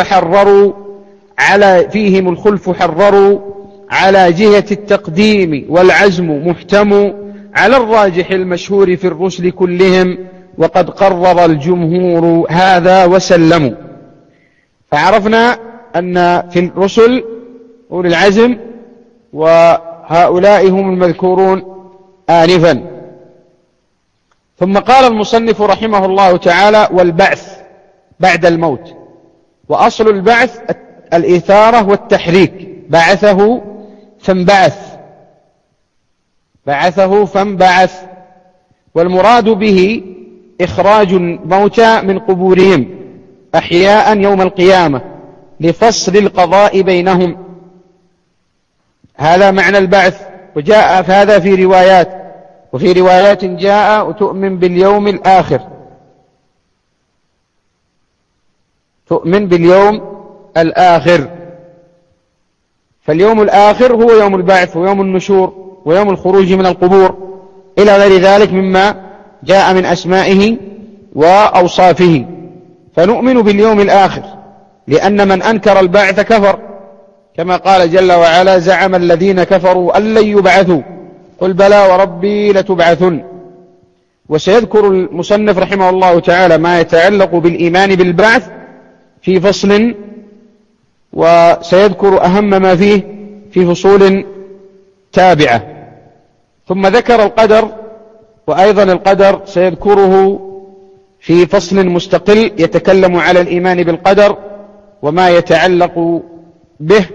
حرروا على جهة التقديم، والعزم محتم على الراجح المشهور في الرسل كلهم، وقد قرر الجمهور هذا وسلموا. فعرفنا أن في الرسل أولي العزم، وهؤلاء هم المذكورون آنفا. ثم قال المصنف رحمه الله تعالى: والبعث بعد الموت. وأصل البعث الإثارة والتحريك، بعثه فانبعث، والمراد به إخراج الموتى من قبورهم أحياء يوم القيامة لفصل القضاء بينهم، هذا معنى البعث. وجاء هذا في روايات، وفي روايات جاء: تؤمن باليوم الآخر. فاليوم الآخر هو يوم البعث ويوم النشور ويوم الخروج من القبور إلى غير ذلك مما جاء من أسمائه وأوصافه. فنؤمن باليوم الآخر، لأن من أنكر البعث كفر، كما قال جل وعلا: زعم الذين كفروا أن لن يبعثوا قل بلى وربي لتبعثن. وسيذكر المصنف رحمه الله تعالى ما يتعلق بالإيمان بالبعث في فصل، وسيذكر أهم ما فيه في فصول تابعة. ثم ذكر القدر، وأيضا القدر سيذكره في فصل مستقل يتكلم على الإيمان بالقدر وما يتعلق به،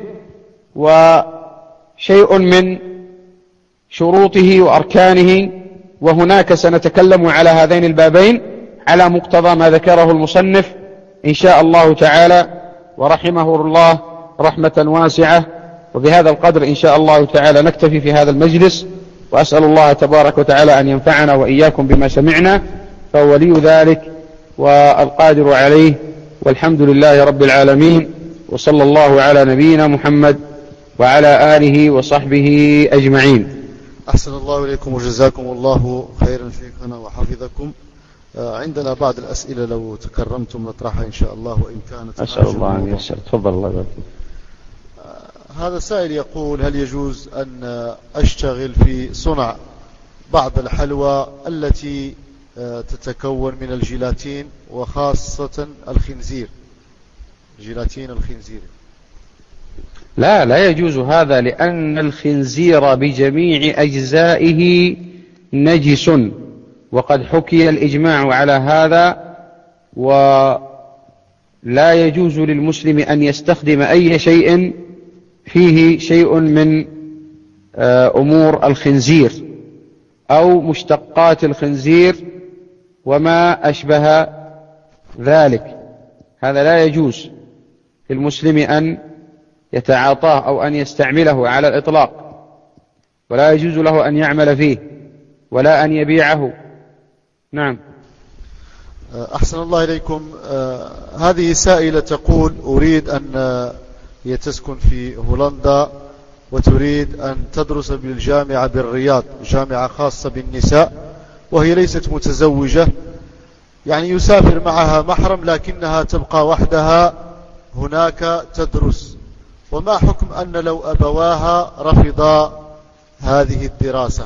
وشيء من شروطه وأركانه. وهناك سنتكلم على هذين البابين على مقتضى ما ذكره المصنف إن شاء الله تعالى، ورحمه الله رحمة واسعة. وبهذا القدر إن شاء الله تعالى نكتفي في هذا المجلس، وأسأل الله تبارك وتعالى أن ينفعنا وإياكم بما سمعنا، فهو ولي ذلك والقادر عليه. والحمد لله رب العالمين، وصلى الله على نبينا محمد وعلى آله وصحبه أجمعين. أحسن الله إليكم وجزاكم الله خيرا شيخنا وحفظكم. عندنا بعض الأسئلة لو تكرمتم نطرحها إن شاء الله، وإن كانت أسأل الله أن يسر. تفضل الله يبارك. هذا سائل يقول: هل يجوز أن أشتغل في صنع بعض الحلوى التي تتكون من الجيلاتين، وخاصة جيلاتين الخنزير؟ لا يجوز هذا، لأن الخنزير بجميع أجزائه نجس، وقد حكي الإجماع على هذا. ولا يجوز للمسلم أن يستخدم أي شيء فيه شيء من أمور الخنزير أو مشتقات الخنزير وما أشبه ذلك. هذا لا يجوز للمسلم أن يتعاطاه أو أن يستعمله على الإطلاق، ولا يجوز له أن يعمل فيه ولا أن يبيعه. نعم. أحسن الله إليكم. هذه سائلة تقول: أريد أن هي تسكن في هولندا وتريد أن تدرس بالجامعة بالرياض، جامعة خاصة بالنساء، وهي ليست متزوجة، يعني يسافر معها محرم لكنها تبقى وحدها هناك تدرس، وما حكم أن لو أبواها رفضا هذه الدراسة؟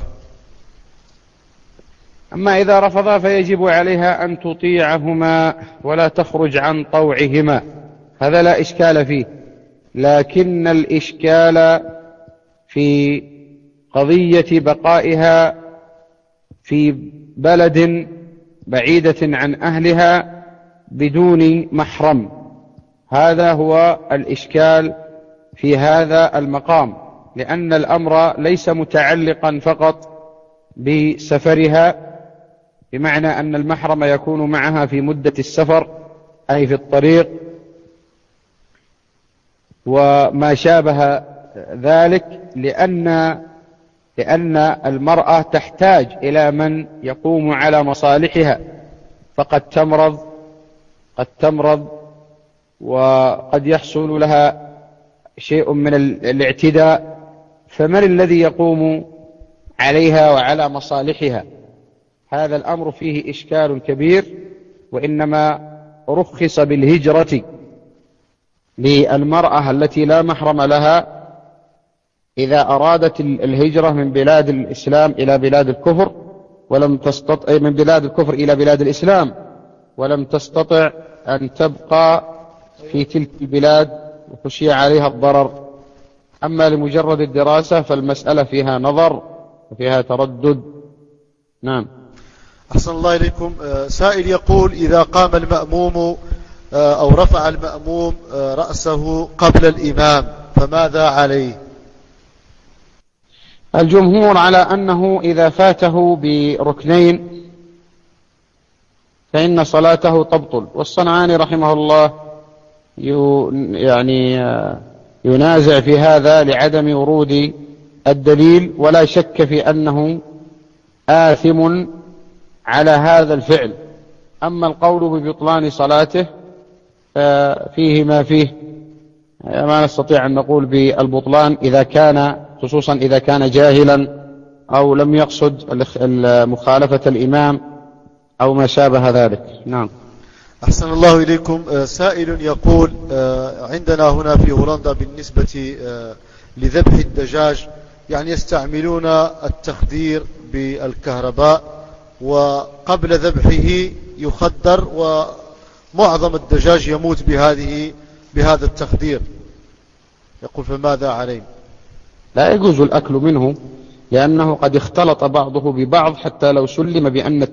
أما إذا رفضا فيجب عليها أن تطيعهما ولا تخرج عن طوعهما، هذا لا إشكال فيه. لكن الإشكال في قضية بقائها في بلد بعيدة عن أهلها بدون محرم، هذا هو الإشكال في هذا المقام، لأن الأمر ليس متعلقا فقط بسفرها، بمعنى أن المحرم يكون معها في مدة السفر أي في الطريق وما شابه ذلك، لأن المرأة تحتاج إلى من يقوم على مصالحها، فقد تمرض وقد يحصل لها شيء من الاعتداء، فمن الذي يقوم عليها وعلى مصالحها؟ هذا الأمر فيه إشكال كبير، وإنما رخص بالهجرة للمرأة التي لا محرم لها إذا أرادت الهجرة من بلاد الإسلام إلى بلاد الكفر ولم تستطع، من بلاد الكفر إلى بلاد الإسلام ولم تستطع أن تبقى في تلك البلاد وخشي عليها الضرر. أما لمجرد الدراسة فالمسألة فيها نظر وفيها تردد. نعم. أحسن الله إليكم. سائل يقول: إذا قام المأموم أو رفع المأموم رأسه قبل الإمام فماذا عليه؟ الجمهور على أنه إذا فاته بركنين فإن صلاته تبطل، والصنعاني رحمه الله ينازع في هذا لعدم ورود الدليل، ولا شك في أنه آثم على هذا الفعل. أما القول ببطلان صلاته فيه ما فيه، ما نستطيع أن نقول بالبطلان إذا كان، خصوصا إذا كان جاهلا أو لم يقصد مخالفة الإمام أو ما شابه ذلك. نعم. أحسن الله إليكم. سائل يقول: عندنا هنا في هولندا بالنسبة لذبح الدجاج يعني يستعملون التخدير بالكهرباء، وقبل ذبحه يخدر، ومعظم الدجاج يموت بهذا التخدير. يقول: فماذا عليه؟ لا يجوز الأكل منه، لأنه قد اختلط بعضه ببعض، حتى لو سلم بأن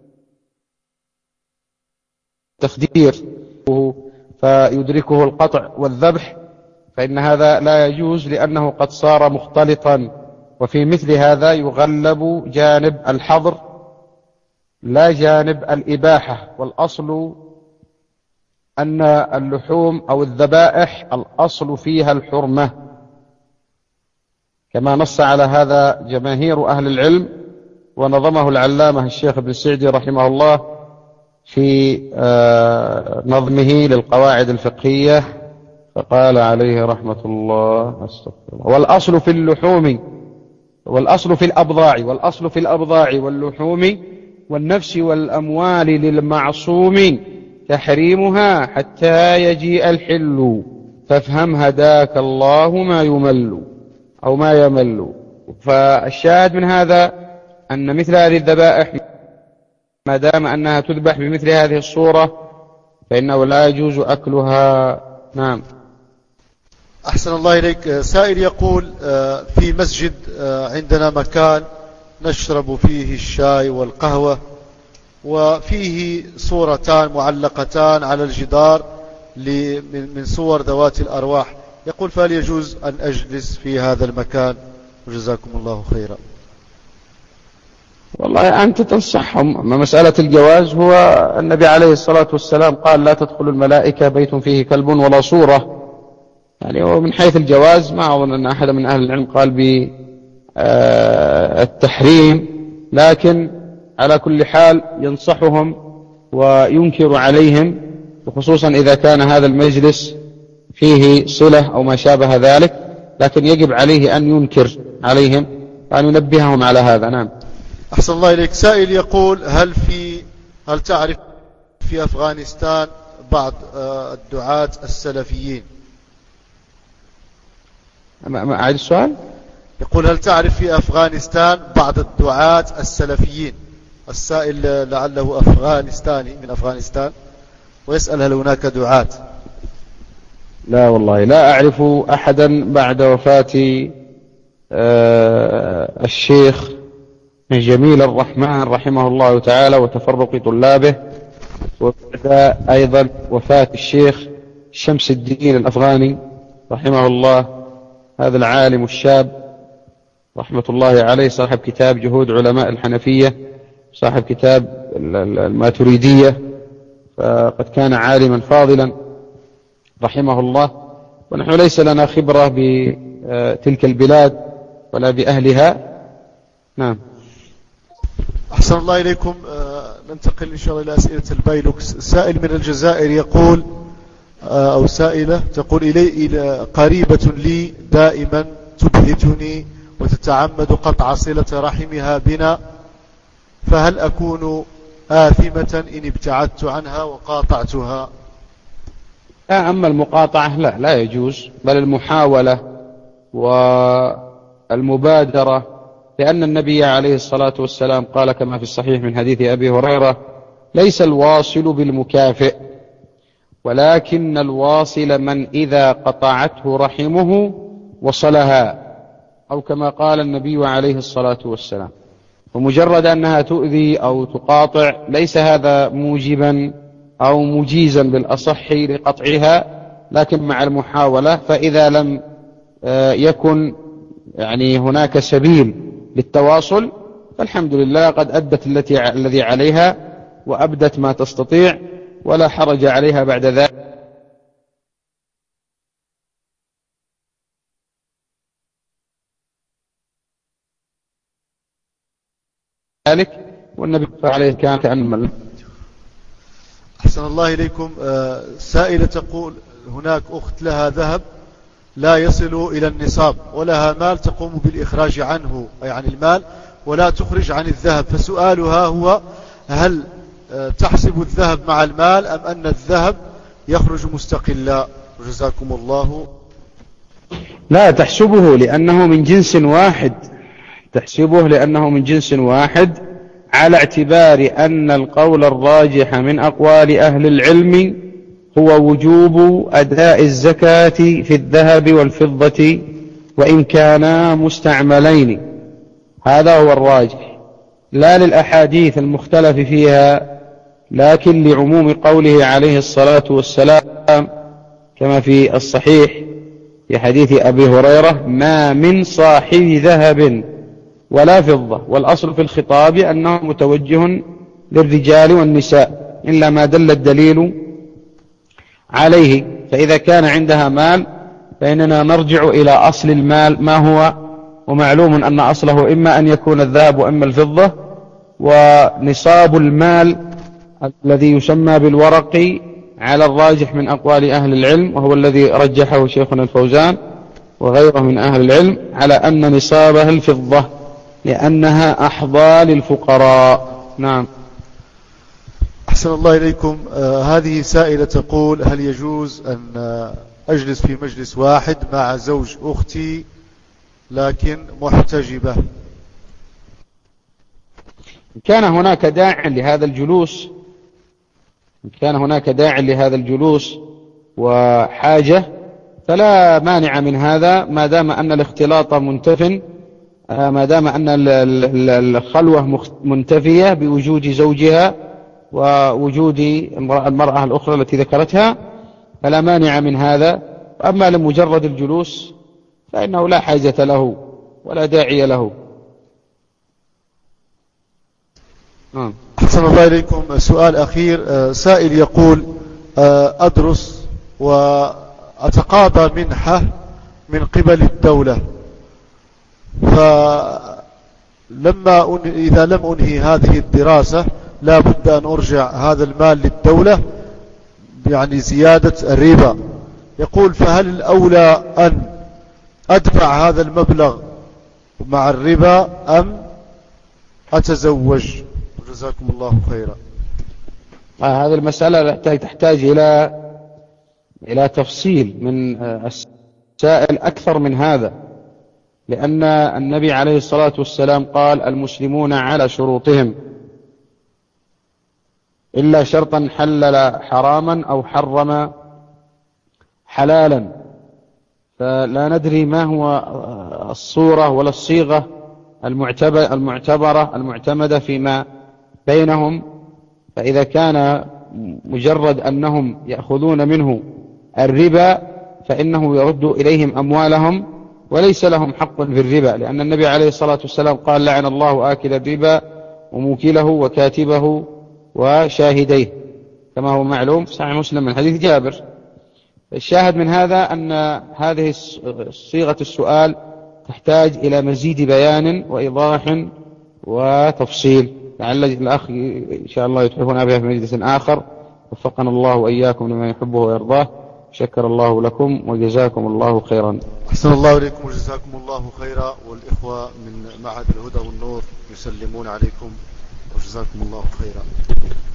التخدير فيدركه القطع والذبح، فإن هذا لا يجوز، لأنه قد صار مختلطا. وفي مثل هذا يغلب جانب الحظر لا جانب الإباحة، والأصل أن اللحوم أو الذبائح الأصل فيها الحرمة، كما نص على هذا جماهير أهل العلم، ونظمه العلامة الشيخ ابن السعدي رحمه الله في نظمه للقواعد الفقهية، فقال عليه رحمة الله: استغفر الله. والأصل في اللحوم، والأصل في الأبضاع واللحوم والنفس والأموال للمعصوم تحريمها حتى يجيء الحل، فافهم هداك الله ما يمل أو ما يمل. فالشاهد من هذا أن مثل هذه الذبائح ما دام أنها تذبح بمثل هذه الصورة فإنه لا يجوز أكلها. نعم. أحسن الله إليك. سائل يقول: في مسجد عندنا مكان نشرب فيه الشاي والقهوة، وفيه صورتان معلقتان على الجدار من صور ذوات الأرواح. يقول: فهل يجوز أن أجلس في هذا المكان؟ وجزاكم الله خيرا. والله أنت تنصحهم. أما مسألة الجواز، هو النبي عليه الصلاة والسلام قال: لا تدخل الملائكة بيت فيه كلب ولا صورة. يعني هو من حيث الجواز ما أظن أن أحد من أهل العلم قال بالتحريم، لكن على كل حال ينصحهم وينكر عليهم، وخصوصا إذا كان هذا المجلس فيه صلة أو ما شابه ذلك، لكن يجب عليه أن ينكر عليهم وأن ينبههم على هذا. نعم. أحسن الله إليك. سائل يقول هل تعرف في أفغانستان بعض الدعاة السلفيين؟ أعيد السؤال. يقول هل تعرف في أفغانستان بعض الدعاة السلفيين؟ السائل لعله أفغانستاني من أفغانستان ويسأل هل هناك دعاة. لا والله لا أعرف أحدا بعد وفاة الشيخ جميل الرحمن رحمه الله تعالى وتفرق طلابه، وبعد أيضا وفاة الشيخ شمس الدين الأفغاني رحمه الله، هذا العالم الشاب رحمة الله عليه، صاحب كتاب جهود علماء الحنفية، صاحب كتاب الماتريدية، فقد كان عالما فاضلا رحمه الله. ونحن ليس لنا خبرة بتلك البلاد ولا بأهلها. نعم. أحسن الله إليكم. ننتقل إن شاء الله إلى أسئلة البايلوكس. سائل من الجزائر يقول أو سائلة تقول إلى قريبة لي دائما تبهتني وتتعمد قطع صلة رحمها بنا، فهل أكون آثمة إن ابتعدت عنها وقاطعتها؟ أما المقاطعة لا يجوز، بل المحاولة والمبادرة، لأن النبي عليه الصلاة والسلام قال كما في الصحيح من حديث أبي هريرة: ليس الواصل بالمكافئ، ولكن الواصل من إذا قطعته رحمه وصلها، أو كما قال النبي عليه الصلاة والسلام. ومجرد أنها تؤذي أو تقاطع ليس هذا موجبا أو مجيزا بالأصح لقطعها، لكن مع المحاولة، فإذا لم يكن هناك سبيل للتواصل فالحمد لله قد أدت الذي عليها وأبدت ما تستطيع، ولا حرج عليها بعد ذلك، والنبي عليه كان تأمل. أحسن الله إليكم. سائلة تقول هناك أخت لها ذهب لا يصل إلى النصاب ولها مال تقوم بالإخراج عنه، يعني المال، ولا تخرج عن الذهب، فسؤالها هو: هل تحسب الذهب مع المال أم أن الذهب يخرج مستقلا؟ جزاكم الله. لا تحسبه لأنه من جنس واحد، تحسبه لأنه من جنس واحد، على اعتبار أن القول الراجح من أقوال أهل العلم هو وجوب أداء الزكاة في الذهب والفضة وإن كانا مستعملين. هذا هو الراجح، لا للأحاديث المختلف فيها، لكن لعموم قوله عليه الصلاة والسلام كما في الصحيح في حديث أبي هريرة: ما من صاحب ذهب ولا فضة، والأصل في الخطاب أنه متوجه للرجال والنساء إلا ما دل الدليل عليه. فإذا كان عندها مال فإننا نرجع إلى أصل المال ما هو، ومعلوم أن أصله إما أن يكون الذهب وإما الفضة، ونصاب المال الذي يسمى بالورق على الراجح من أقوال أهل العلم، وهو الذي رجحه شيخنا الفوزان وغيره من أهل العلم، على أن نصابها الفضة لأنها أحظى للفقراء. نعم. أحسن الله إليكم. هذه سائلة تقول: هل يجوز أن أجلس في مجلس واحد مع زوج أختي لكن محتجبة؟ إن كان هناك داع لهذا الجلوس وحاجة فلا مانع من هذا، ما دام أن الاختلاط منتف، ما دام أن الخلوة منتفية بوجود زوجها ووجود المرأة الأخرى التي ذكرتها، فلا مانع من هذا. أما لمجرد الجلوس فإنه لا حاجة له ولا داعي له. أحسن الله إليكم. سؤال أخير. سائل يقول: أدرس وأتقاضى منحة من قبل الدولة، إذا لم أنهي هذه الدراسة لا بد أن أرجع هذا المال للدولة يعني زيادة الربا. يقول فهل الأولى أن أدفع هذا المبلغ مع الربا أم أتزوج؟ جزاكم الله خيرا. هذه المسألة تحتاج إلى تفصيل من السائل أكثر من هذا، لأن النبي عليه الصلاة والسلام قال المسلمون على شروطهم إلا شرطا حلل حراما أو حرم حلالا، فلا ندري ما هو الصورة ولا الصيغة المعتبرة المعتمدة فيما بينهم. فإذا كان مجرد أنهم يأخذون منه الربا فإنه يرد إليهم أموالهم وليس لهم حق في الربا، لأن النبي عليه الصلاة والسلام قال لعن الله آكل الربا وموكله وكاتبه وشاهديه، كما هو معلوم في صحيح مسلم من حديث جابر. الشاهد من هذا أن هذه صيغة السؤال تحتاج إلى مزيد بيان وإيضاح وتفصيل، لعل الأخ إن شاء الله يتحفنا بها في مجلس آخر. وفقنا الله وإياكم لما يحبه ويرضاه. شكر الله لكم وجزاكم الله خيرا. أحسن الله إليكم وجزاكم الله خيرا. والإخوة من معهد الهدى والنور يسلمون عليكم وجزاكم الله خيرا.